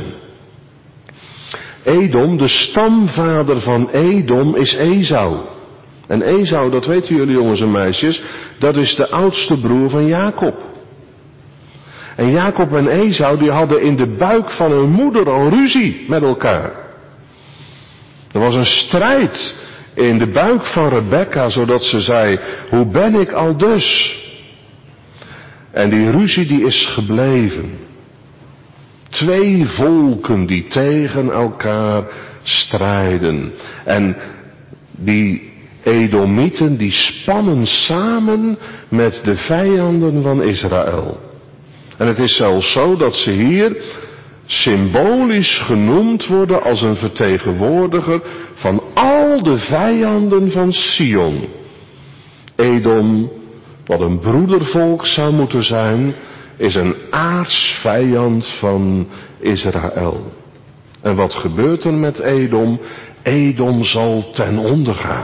[SPEAKER 1] Edom, de stamvader van Edom, is Esau. En Esau, dat weten jullie jongens en meisjes, dat is de oudste broer van Jacob. En Jacob en Esau, die hadden in de buik van hun moeder al ruzie met elkaar. Er was een strijd in de buik van Rebekka, zodat ze zei, hoe ben ik al dus? En die ruzie die is gebleven. Twee volken die tegen elkaar strijden. En die Edomieten die spannen samen met de vijanden van Israël. En het is zelfs zo dat ze hier symbolisch genoemd worden als een vertegenwoordiger van al de vijanden van Sion. Edom, wat een broedervolk zou moeten zijn, is een aartsvijand van Israël. En wat gebeurt er met Edom? Edom zal ten onder gaan.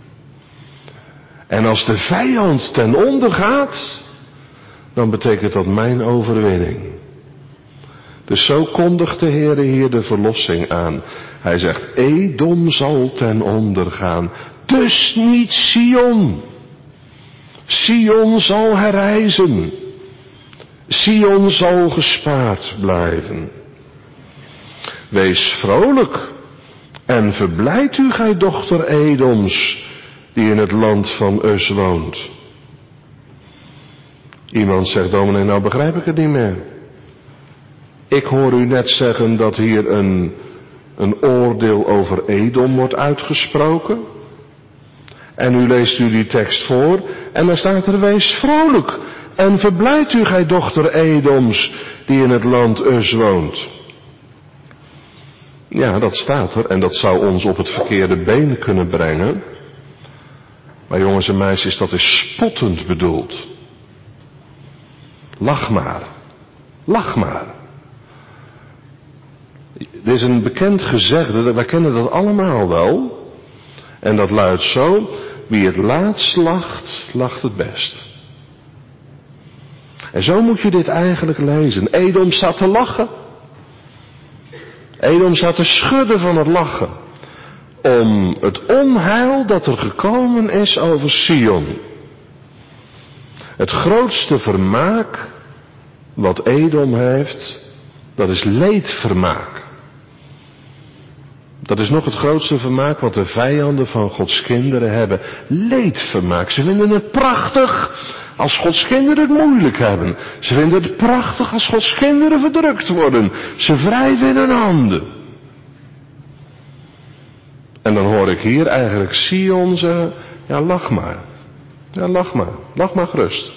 [SPEAKER 1] En als de vijand ten onder gaat, dan betekent dat mijn overwinning. Dus zo kondigt de Heere hier de verlossing aan. Hij zegt, Edom zal ten onder gaan. Dus niet Sion. Sion zal herrijzen. Sion zal gespaard blijven. Wees vrolijk en verblijd u, gij dochter Edoms, die in het land van Us woont. Iemand zegt, dominee, nou begrijp ik het niet meer. Ik hoor u net zeggen dat hier een, een oordeel over Edom wordt uitgesproken. En u leest u die tekst voor en daar staat er, wees vrolijk en verblijd u, gij dochter Edoms, die in het land Us woont. Ja, dat staat er en dat zou ons op het verkeerde been kunnen brengen. Maar jongens en meisjes, dat is spottend bedoeld. Lach maar. Lach maar. Er is een bekend gezegde, wij kennen dat allemaal wel. En dat luidt zo, wie het laatst lacht, lacht het best. En zo moet je dit eigenlijk lezen. Edom staat te lachen. Edom staat te schudden van het lachen. Om het onheil dat er gekomen is over Sion. Het grootste vermaak wat Edom heeft, dat is leedvermaak. Dat is nog het grootste vermaak wat de vijanden van Gods kinderen hebben. Leedvermaak. Ze vinden het prachtig als Gods kinderen het moeilijk hebben. Ze vinden het prachtig als Gods kinderen verdrukt worden. Ze wrijven in hun handen. En dan hoor ik hier eigenlijk Sion zeggen, ja lach maar. Ja lach maar. Lach maar gerust.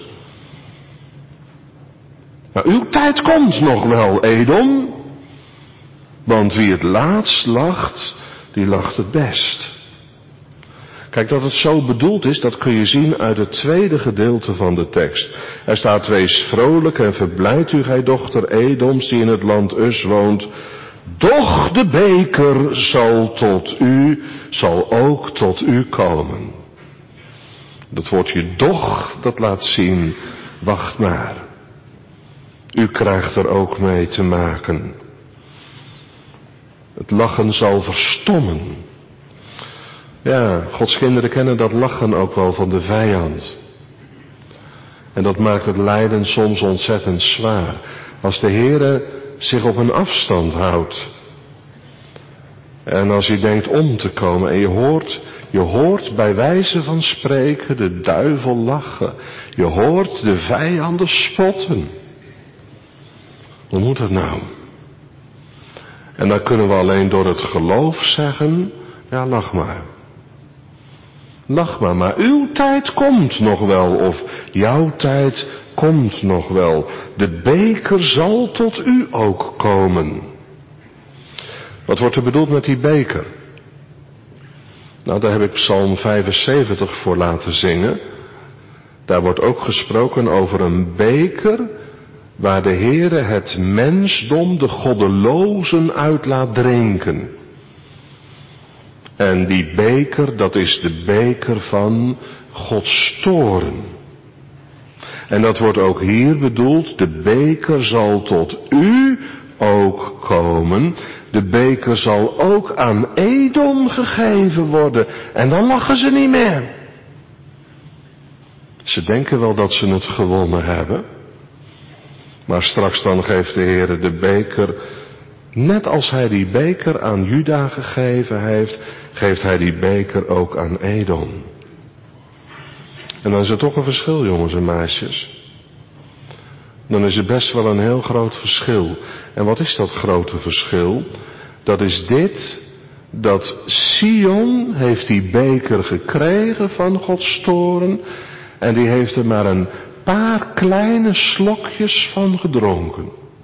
[SPEAKER 1] Nou, uw tijd komt nog wel, Edom. Want wie het laatst lacht, die lacht het best. Kijk, dat het zo bedoeld is, dat kun je zien uit het tweede gedeelte van de tekst. Er staat, wees vrolijk en verblijd u, gij dochter Edoms, die in het land Us woont. Doch de beker zal tot u, zal ook tot u komen. Dat woordje doch, dat laat zien, wacht maar. U krijgt er ook mee te maken. Het lachen zal verstommen. Ja, Gods kinderen kennen dat lachen ook wel van de vijand. En dat maakt het lijden soms ontzettend zwaar. Als de Heere zich op een afstand houdt. En als je denkt om te komen en je hoort, je hoort bij wijze van spreken de duivel lachen. Je hoort de vijanden spotten. Hoe moet dat nou? En dan kunnen we alleen door het geloof zeggen, ja lach maar. Lach maar, maar uw tijd komt nog wel, of jouw tijd komt nog wel. De beker zal tot u ook komen. Wat wordt er bedoeld met die beker? Nou, daar heb ik Psalm vijfenzeventig voor laten zingen. Daar wordt ook gesproken over een beker waar de Heere het mensdom, de goddelozen, uit laat drinken. En die beker, dat is de beker van Gods toorn. En dat wordt ook hier bedoeld, de beker zal tot u ook komen. De beker zal ook aan Edom gegeven worden. En dan lachen ze niet meer. Ze denken wel dat ze het gewonnen hebben. Maar straks dan geeft de Heer de beker, net als hij die beker aan Juda gegeven heeft, geeft hij die beker ook aan Edom. En dan is er toch een verschil, jongens en meisjes. Dan is er best wel een heel groot verschil. En wat is dat grote verschil? Dat is dit, dat Sion heeft die beker gekregen van Gods toorn en die heeft er maar een paar kleine slokjes van gedronken.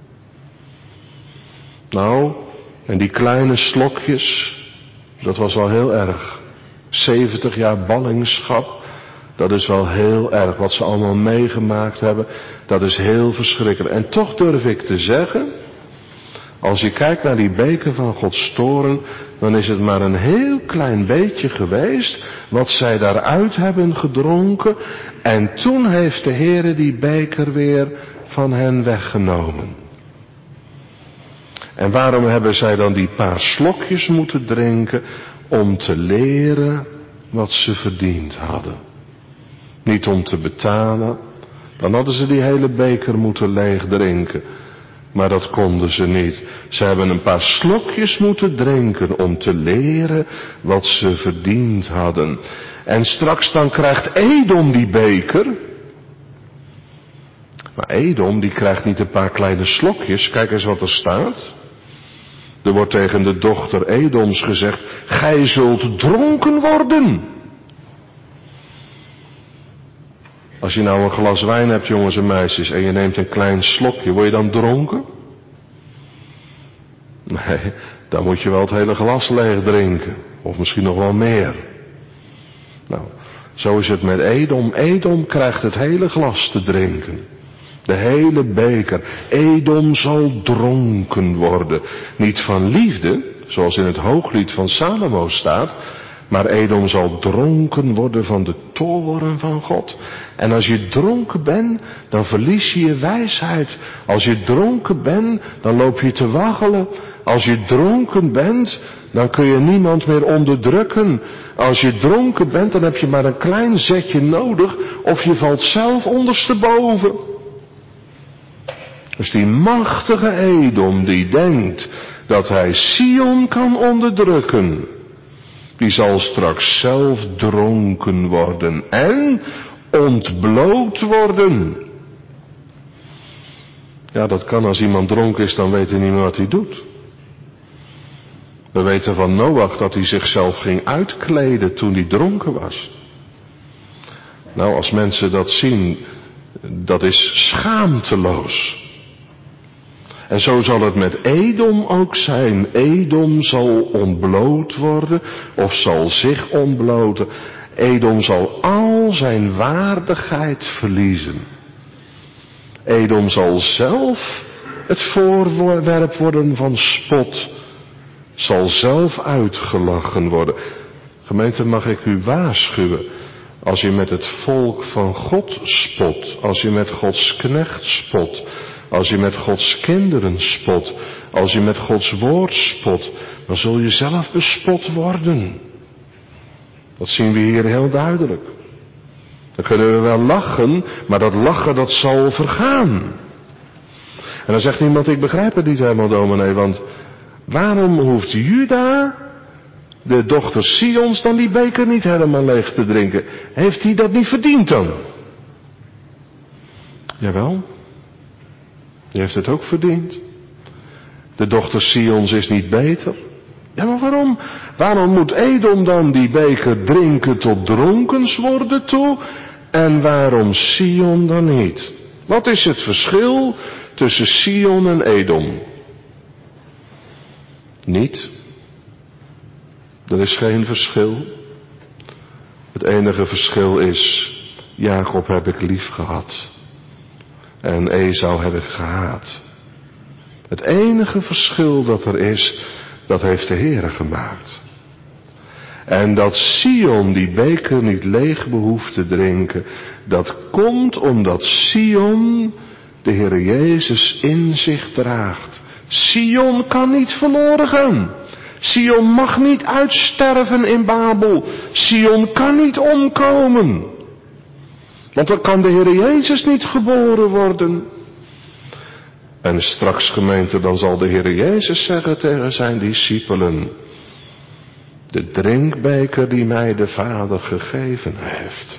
[SPEAKER 1] Nou, en die kleine slokjes, dat was wel heel erg. zeventig jaar ballingschap, dat is wel heel erg. Wat ze allemaal meegemaakt hebben, dat is heel verschrikkelijk. En toch durf ik te zeggen, als je kijkt naar die beker van Gods toorn, dan is het maar een heel klein beetje geweest wat zij daaruit hebben gedronken. En toen heeft de Heere die beker weer van hen weggenomen. En waarom hebben zij dan die paar slokjes moeten drinken? Om te leren wat ze verdiend hadden. Niet om te betalen, dan hadden ze die hele beker moeten leeg drinken. Maar dat konden ze niet. Ze hebben een paar slokjes moeten drinken om te leren wat ze verdiend hadden. En straks dan krijgt Edom die beker. Maar Edom die krijgt niet een paar kleine slokjes. Kijk eens wat er staat. Er wordt tegen de dochter Edoms gezegd, gij zult dronken worden. Als je nou een glas wijn hebt, jongens en meisjes, en je neemt een klein slokje, word je dan dronken? Nee, dan moet je wel het hele glas leeg drinken. Of misschien nog wel meer. Nou, zo is het met Edom. Edom krijgt het hele glas te drinken. De hele beker. Edom zal dronken worden. Niet van liefde, zoals in het hooglied van Salomo staat, maar Edom zal dronken worden van de toorn van God. En als je dronken bent, dan verlies je je wijsheid. Als je dronken bent, dan loop je te waggelen. Als je dronken bent, dan kun je niemand meer onderdrukken. Als je dronken bent, dan heb je maar een klein zetje nodig, of je valt zelf ondersteboven. Dus die machtige Edom die denkt dat hij Sion kan onderdrukken, die zal straks zelf dronken worden en ontbloot worden. Ja, dat kan als iemand dronken is, dan weet hij niet meer wat hij doet. We weten van Noach dat hij zichzelf ging uitkleden toen hij dronken was. Nou, als mensen dat zien, dat is schaamteloos. En zo zal het met Edom ook zijn. Edom zal ontbloot worden, of zal zich ontbloten. Edom zal al zijn waardigheid verliezen. Edom zal zelf het voorwerp worden van spot. Zal zelf uitgelachen worden. Gemeente, mag ik u waarschuwen. Als je met het volk van God spot. Als je met Gods knecht spot. Als je met Gods kinderen spot. Als je met Gods woord spot. Dan zul je zelf bespot worden. Dat zien we hier heel duidelijk. Dan kunnen we wel lachen, maar dat lachen dat zal vergaan. En dan zegt iemand, ik begrijp het niet helemaal, dominee, want waarom hoeft Juda, de dochter Sions, dan die beker niet helemaal leeg te drinken? Heeft hij dat niet verdiend dan? Jawel, die heeft het ook verdiend. De dochter Sions is niet beter. Ja, maar waarom? Waarom moet Edom dan die beker drinken tot dronkens worden toe? En waarom Sion dan niet? Wat is het verschil tussen Sion en Edom? Niet. Er is geen verschil. Het enige verschil is, Jacob heb ik lief gehad. En Esau heb ik gehaat. Het enige verschil dat er is, dat heeft de Heere gemaakt. En dat Sion die beker niet leeg behoeft te drinken, dat komt omdat Sion de Heere Jezus in zich draagt. Sion kan niet verloren gaan. Sion mag niet uitsterven in Babel. Sion kan niet omkomen. Want dan kan de Heere Jezus niet geboren worden. En straks, gemeente, dan zal de Heere Jezus zeggen tegen zijn discipelen: de drinkbeker die mij de Vader gegeven heeft,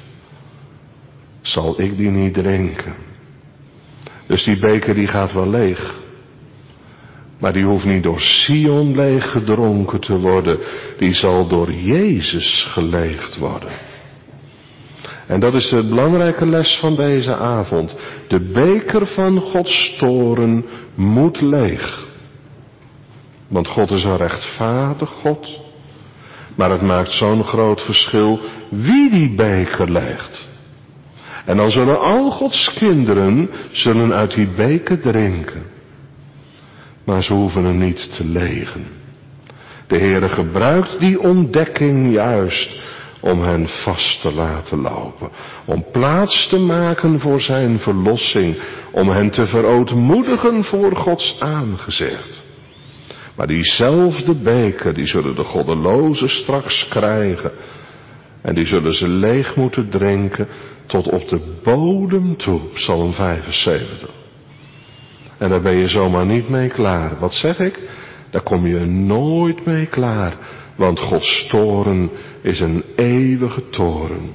[SPEAKER 1] zal ik die niet drinken. Dus die beker die gaat wel leeg. Maar die hoeft niet door Sion leeg gedronken te worden. Die zal door Jezus geleegd worden. En dat is de belangrijke les van deze avond. De beker van Gods toorn moet leeg. Want God is een rechtvaardig God. Maar het maakt zo'n groot verschil wie die beker leegt. En dan zullen al Gods kinderen zullen uit die beker drinken. Maar ze hoeven hem niet te legen. De Heere gebruikt die ontdekking juist om hen vast te laten lopen. Om plaats te maken voor zijn verlossing. Om hen te verootmoedigen voor Gods aangezicht. Maar diezelfde beker, die zullen de goddelozen straks krijgen. En die zullen ze leeg moeten drinken tot op de bodem toe. Psalm vijfenzeventig. En daar ben je zomaar niet mee klaar. Wat zeg ik? Daar kom je nooit mee klaar. Want Gods toorn is een eeuwige toorn.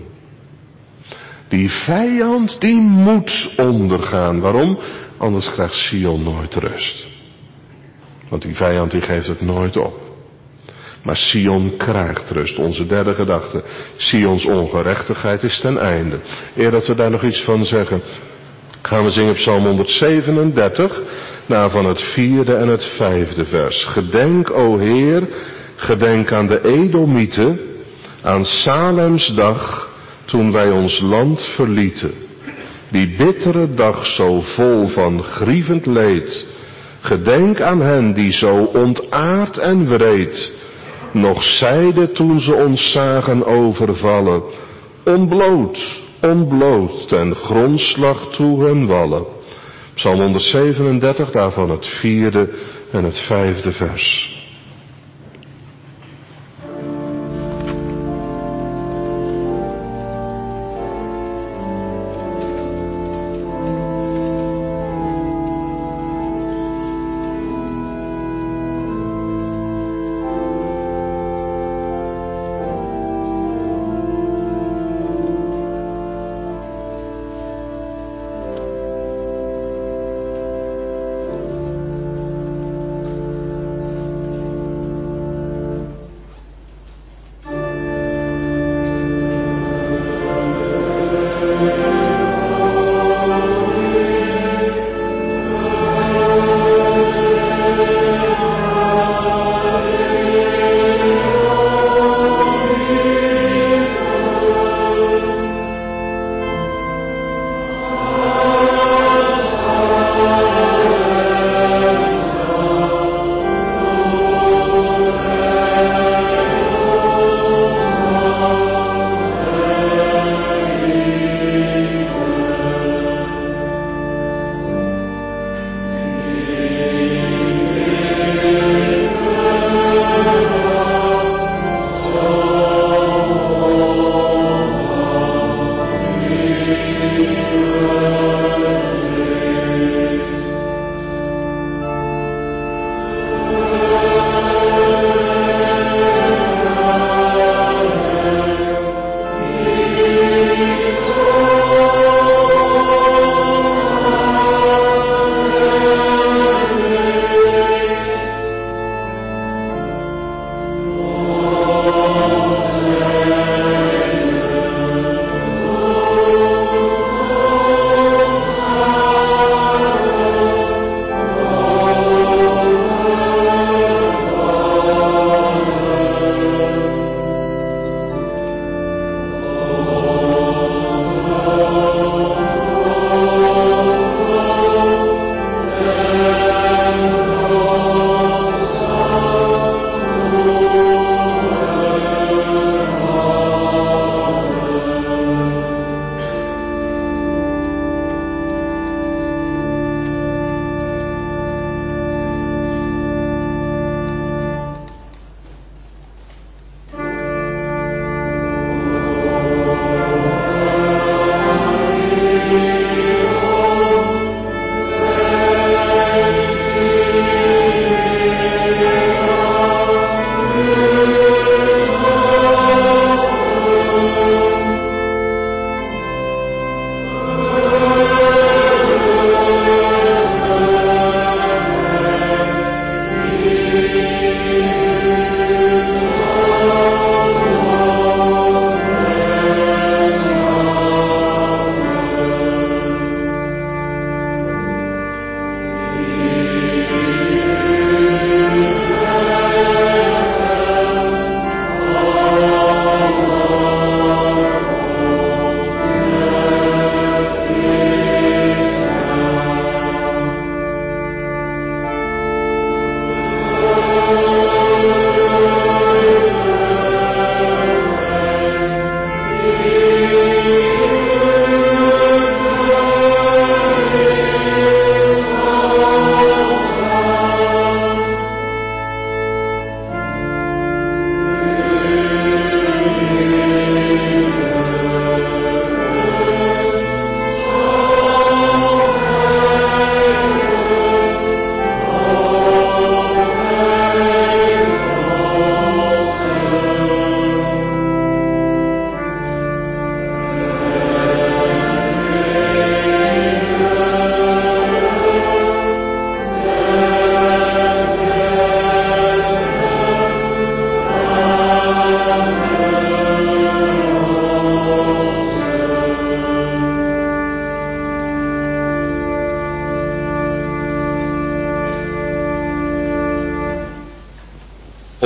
[SPEAKER 1] Die vijand die moet ondergaan. Waarom? Anders krijgt Sion nooit rust. Want die vijand die geeft het nooit op. Maar Sion krijgt rust. Onze derde gedachte. Sions ongerechtigheid is ten einde. Eer dat we daar nog iets van zeggen, gaan we zingen Psalm honderdzevenendertig. Nou, van het vierde en het vijfde vers. Gedenk, o Heer, gedenk aan de Edomieten, aan Salems dag, toen wij ons land verlieten. Die bittere dag zo vol van grievend leed. Gedenk aan hen die zo ontaard en wreed nog zeiden toen ze ons zagen overvallen. Ontbloot, ontbloot ten grondslag toe hun wallen. Psalm honderdzevenendertig, daarvan het vierde en het vijfde vers.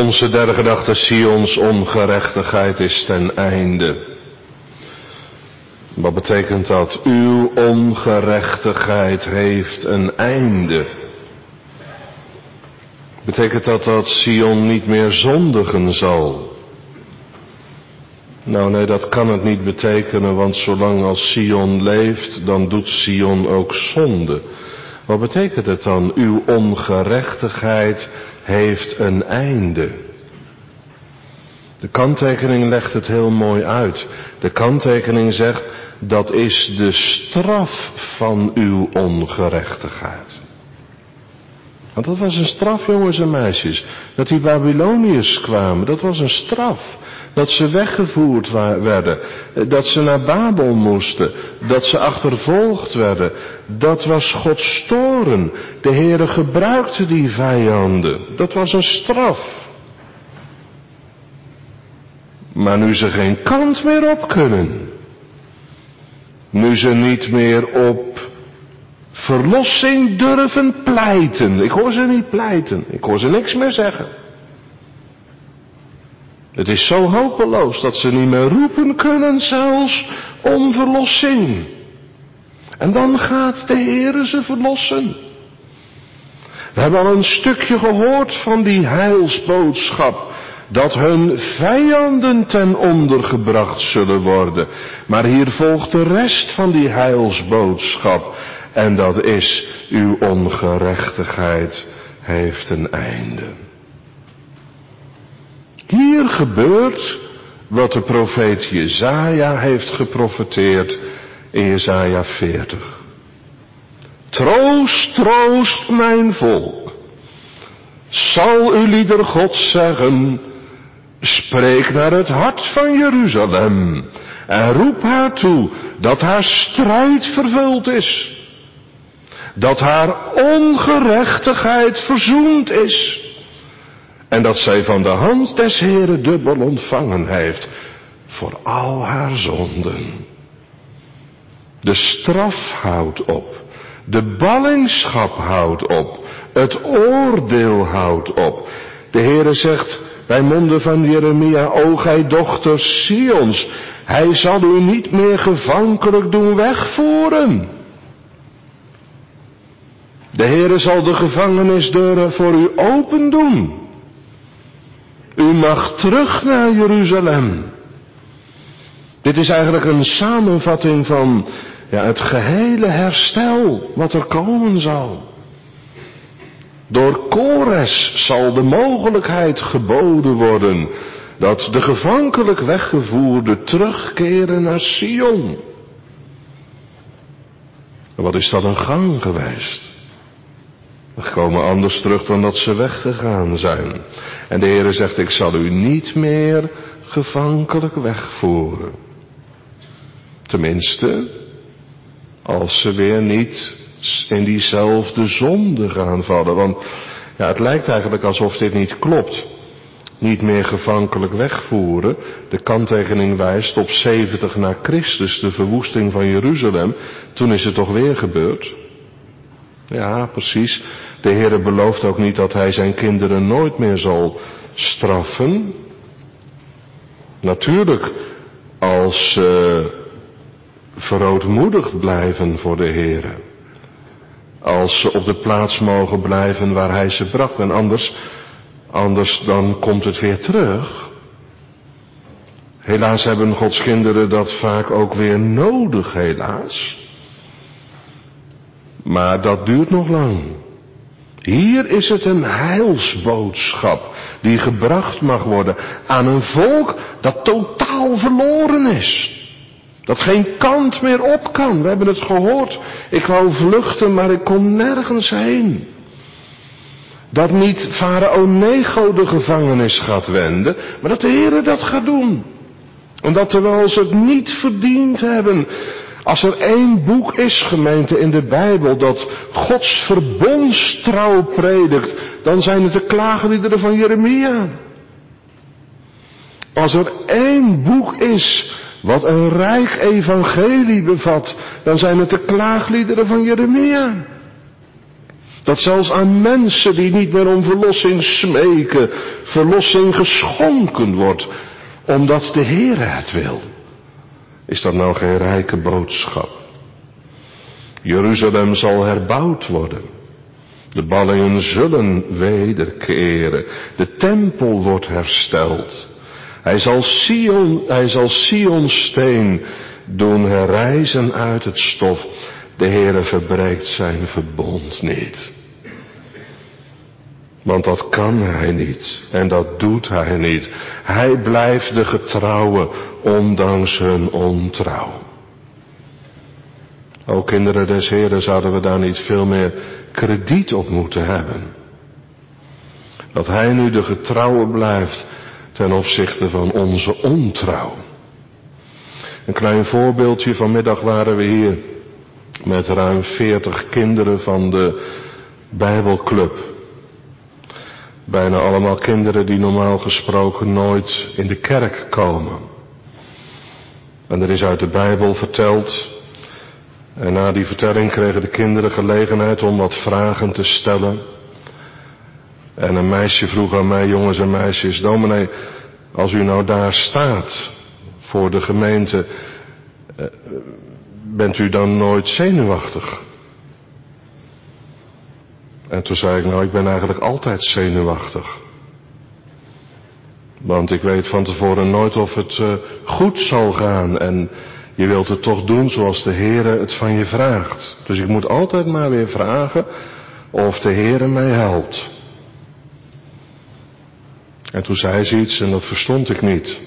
[SPEAKER 1] Onze derde gedachte, Sions ongerechtigheid is ten einde. Wat betekent dat? Uw ongerechtigheid heeft een einde. Betekent dat dat Sion niet meer zondigen zal? Nou nee, dat kan het niet betekenen, want zolang als Sion leeft, dan doet Sion ook zonde. Wat betekent het dan? Uw ongerechtigheid heeft een einde. De kanttekening legt het heel mooi uit. De kanttekening zegt, dat is de straf van uw ongerechtigheid. Want dat was een straf, jongens en meisjes. Dat die Babyloniërs kwamen, dat was een straf. Dat ze weggevoerd werden. Dat ze naar Babel moesten. Dat ze achtervolgd werden. Dat was Gods toorn. De Heere gebruikte die vijanden. Dat was een straf. Maar nu ze geen kant meer op kunnen. Nu ze niet meer op verlossing durven pleiten. Ik hoor ze niet pleiten. Ik hoor ze niks meer zeggen. Het is zo hopeloos dat ze niet meer roepen kunnen zelfs om verlossing. En dan gaat de Heere ze verlossen. We hebben al een stukje gehoord van die heilsboodschap. Dat hun vijanden ten onder gebracht zullen worden. Maar hier volgt de rest van die heilsboodschap. En dat is, uw ongerechtigheid heeft een einde. Hier gebeurt wat de profeet Jesaja heeft geprofeteerd in Jesaja veertig. Troost, troost mijn volk. Zal uw lieder God zeggen, spreek naar het hart van Jeruzalem en roep haar toe dat haar strijd vervuld is. Dat haar ongerechtigheid verzoend is. En dat zij van de hand des Heeren dubbel ontvangen heeft voor al haar zonden. De straf houdt op. De ballingschap houdt op. Het oordeel houdt op. De Heere zegt bij monden van Jeremia, o gij dochters Sions, hij zal u niet meer gevankelijk doen wegvoeren. De Heere zal de gevangenisdeuren voor u open doen. U mag terug naar Jeruzalem. Dit is eigenlijk een samenvatting van ja, het gehele herstel wat er komen zal. Door Kores zal de mogelijkheid geboden worden dat de gevankelijk weggevoerden terugkeren naar Sion. En wat is dat een gang geweest? We komen anders terug dan dat ze weggegaan zijn. En de Heere zegt, ik zal u niet meer gevankelijk wegvoeren. Tenminste, als ze weer niet in diezelfde zonde gaan vallen. Want ja, het lijkt eigenlijk alsof dit niet klopt. Niet meer gevankelijk wegvoeren. De kanttekening wijst op zeventig na Christus, de verwoesting van Jeruzalem. Toen is het toch weer gebeurd. Ja, precies. De Heere belooft ook niet dat hij zijn kinderen nooit meer zal straffen. Natuurlijk, als ze verootmoedigd blijven voor de Heere. Als ze op de plaats mogen blijven waar hij ze bracht. En anders, anders dan komt het weer terug. Helaas hebben Gods kinderen dat vaak ook weer nodig, helaas. Maar dat duurt nog lang. Hier is het een heilsboodschap die gebracht mag worden aan een volk dat totaal verloren is. Dat geen kant meer op kan. We hebben het gehoord. Ik wou vluchten, maar ik kom nergens heen. Dat niet Farao Nego de gevangenis gaat wenden, maar dat de Heere dat gaat doen. Omdat terwijl ze het niet verdiend hebben. Als er één boek is, gemeente, in de Bijbel dat Gods verbondstrouw predikt, dan zijn het de klaagliederen van Jeremia. Als er één boek is wat een rijk evangelie bevat, dan zijn het de klaagliederen van Jeremia. Dat zelfs aan mensen die niet meer om verlossing smeken, verlossing geschonken wordt, omdat de Heere het wil. Is dat nou geen rijke boodschap? Jeruzalem zal herbouwd worden. De ballingen zullen wederkeren. De tempel wordt hersteld. Hij zal Sion, hij zal Sionsteen doen herrijzen uit het stof. De Heere verbreekt zijn verbond niet. Want dat kan hij niet. En dat doet hij niet. Hij blijft de getrouwe, ondanks hun ontrouw. O kinderen des Heeren, zouden we daar niet veel meer krediet op moeten hebben. Dat hij nu de getrouwe blijft ten opzichte van onze ontrouw. Een klein voorbeeldje, vanmiddag waren we hier met ruim veertig kinderen van de Bijbelclub. Bijna allemaal kinderen die normaal gesproken nooit in de kerk komen. En er is uit de Bijbel verteld. En na die vertelling kregen de kinderen gelegenheid om wat vragen te stellen. En een meisje vroeg aan mij, jongens en meisjes, dominee, als u nou daar staat voor de gemeente, bent u dan nooit zenuwachtig? En toen zei ik, nou, ik ben eigenlijk altijd zenuwachtig. Want ik weet van tevoren nooit of het uh, goed zal gaan. En je wilt het toch doen zoals de Heere het van je vraagt. Dus ik moet altijd maar weer vragen of de Heere mij helpt. En toen zei ze iets en dat verstond ik niet.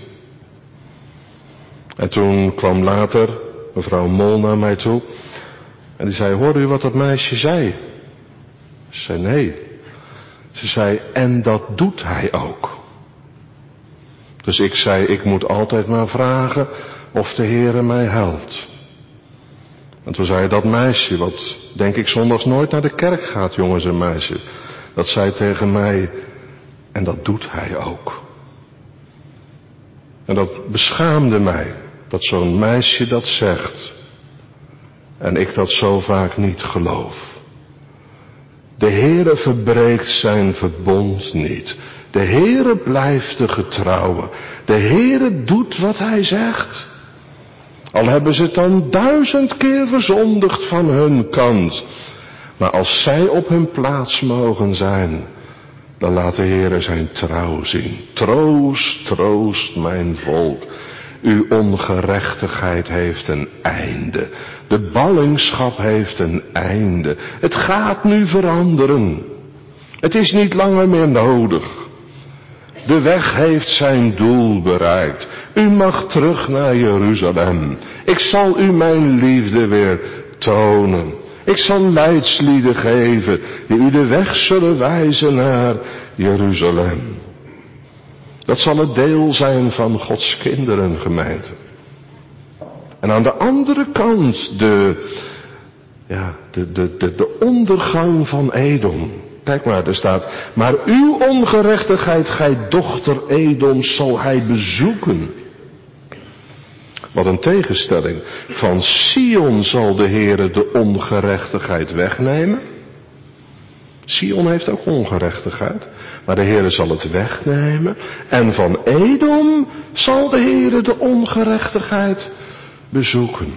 [SPEAKER 1] En toen kwam later mevrouw Mol naar mij toe. En die zei, hoorde u wat dat meisje zei? Ze zei, nee. Ze zei, en dat doet hij ook. Dus ik zei, ik moet altijd maar vragen of de Heere mij helpt. En toen zei dat meisje, wat denk ik zondags nooit naar de kerk gaat, jongens en meisjes. Dat zei tegen mij, en dat doet hij ook. En dat beschaamde mij, dat zo'n meisje dat zegt. En ik dat zo vaak niet geloof. De Heere verbreekt zijn verbond niet. De Heere blijft de getrouwe. De Heere doet wat hij zegt. Al hebben ze het dan duizend keer verzondigd van hun kant. Maar als zij op hun plaats mogen zijn, dan laat de Heere zijn trouw zien. Troost, troost mijn volk. Uw ongerechtigheid heeft een einde. De ballingschap heeft een einde. Het gaat nu veranderen. Het is niet langer meer nodig. De weg heeft zijn doel bereikt. U mag terug naar Jeruzalem. Ik zal u mijn liefde weer tonen. Ik zal leidslieden geven die u de weg zullen wijzen naar Jeruzalem. Dat zal het deel zijn van Gods kinderen, gemeente. En aan de andere kant de, ja, de, de, de, de ondergang van Edom. Kijk maar, er staat, maar uw ongerechtigheid, gij dochter Edom, zal hij bezoeken. Wat een tegenstelling. Van Sion zal de Heere de ongerechtigheid wegnemen. Sion heeft ook ongerechtigheid, maar de Heere zal het wegnemen. En van Edom zal de Heere de ongerechtigheid bezoeken.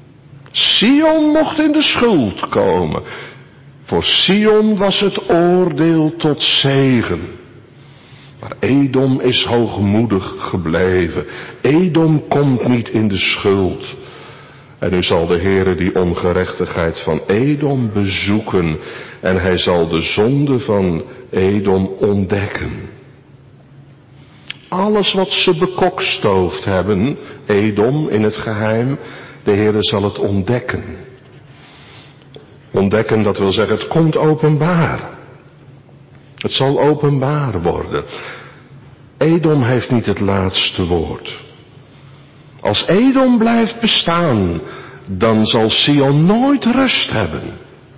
[SPEAKER 1] Sion mocht in de schuld komen. Voor Sion was het oordeel tot zegen. Maar Edom is hoogmoedig gebleven. Edom komt niet in de schuld. En nu zal de Heere die ongerechtigheid van Edom bezoeken. En hij zal de zonde van Edom ontdekken. Alles wat ze bekokstoofd hebben, Edom in het geheim, de Heere zal het ontdekken. Ontdekken, dat wil zeggen, het komt openbaar. Het zal openbaar worden. Edom heeft niet het laatste woord. Als Edom blijft bestaan, dan zal Sion nooit rust hebben.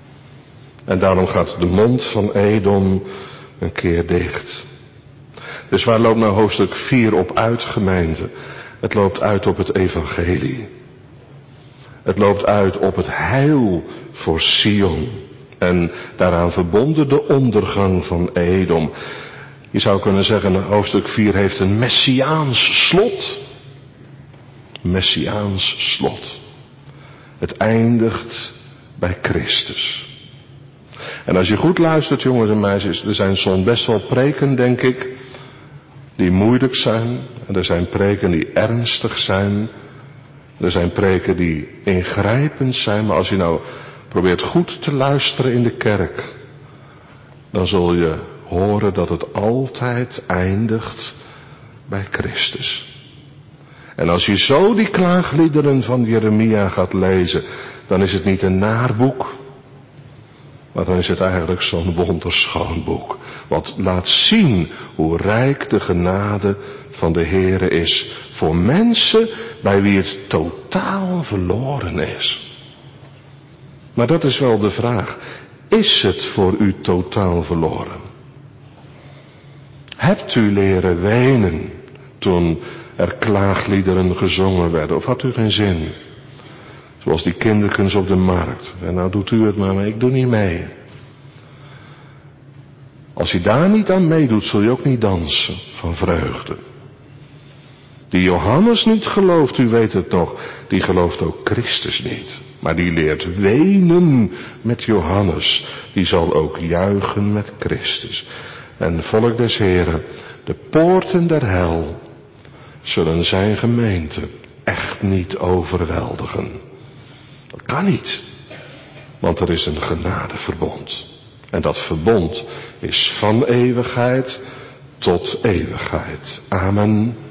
[SPEAKER 1] En daarom gaat de mond van Edom een keer dicht. Dus waar loopt nou hoofdstuk vier op uit, gemeente? Het loopt uit op het evangelie. Het loopt uit op het heil voor Sion. En daaraan verbonden de ondergang van Edom. Je zou kunnen zeggen, hoofdstuk vier heeft een messiaans slot. Messiaans slot. Het eindigt bij Christus. En als je goed luistert, jongens en meisjes, er zijn soms best wel preken, denk ik, die moeilijk zijn. En er zijn preken die ernstig zijn. Er zijn preken die ingrijpend zijn. Maar als je nou probeert goed te luisteren in de kerk, dan zul je horen dat het altijd eindigt bij Christus. En als je zo die klaagliederen van Jeremia gaat lezen, dan is het niet een naar boek, maar dan is het eigenlijk zo'n wonderschoon boek. Wat laat zien hoe rijk de genade van de Heere is voor mensen bij wie het totaal verloren is. Maar dat is wel de vraag. Is het voor u totaal verloren? Hebt u leren wenen toen er klaagliederen gezongen werden? Of had u geen zin? Zoals die kinderkens op de markt. En nou doet u het maar, maar ik doe niet mee. Als je daar niet aan meedoet, zul je ook niet dansen van vreugde. Die Johannes niet gelooft, u weet het nog, die gelooft ook Christus niet. Maar die leert wenen met Johannes. Die zal ook juichen met Christus. En volk des Heren, de poorten der hel zullen zijn gemeente echt niet overweldigen. Dat kan niet. Want er is een genadeverbond. En dat verbond is van eeuwigheid tot eeuwigheid. Amen.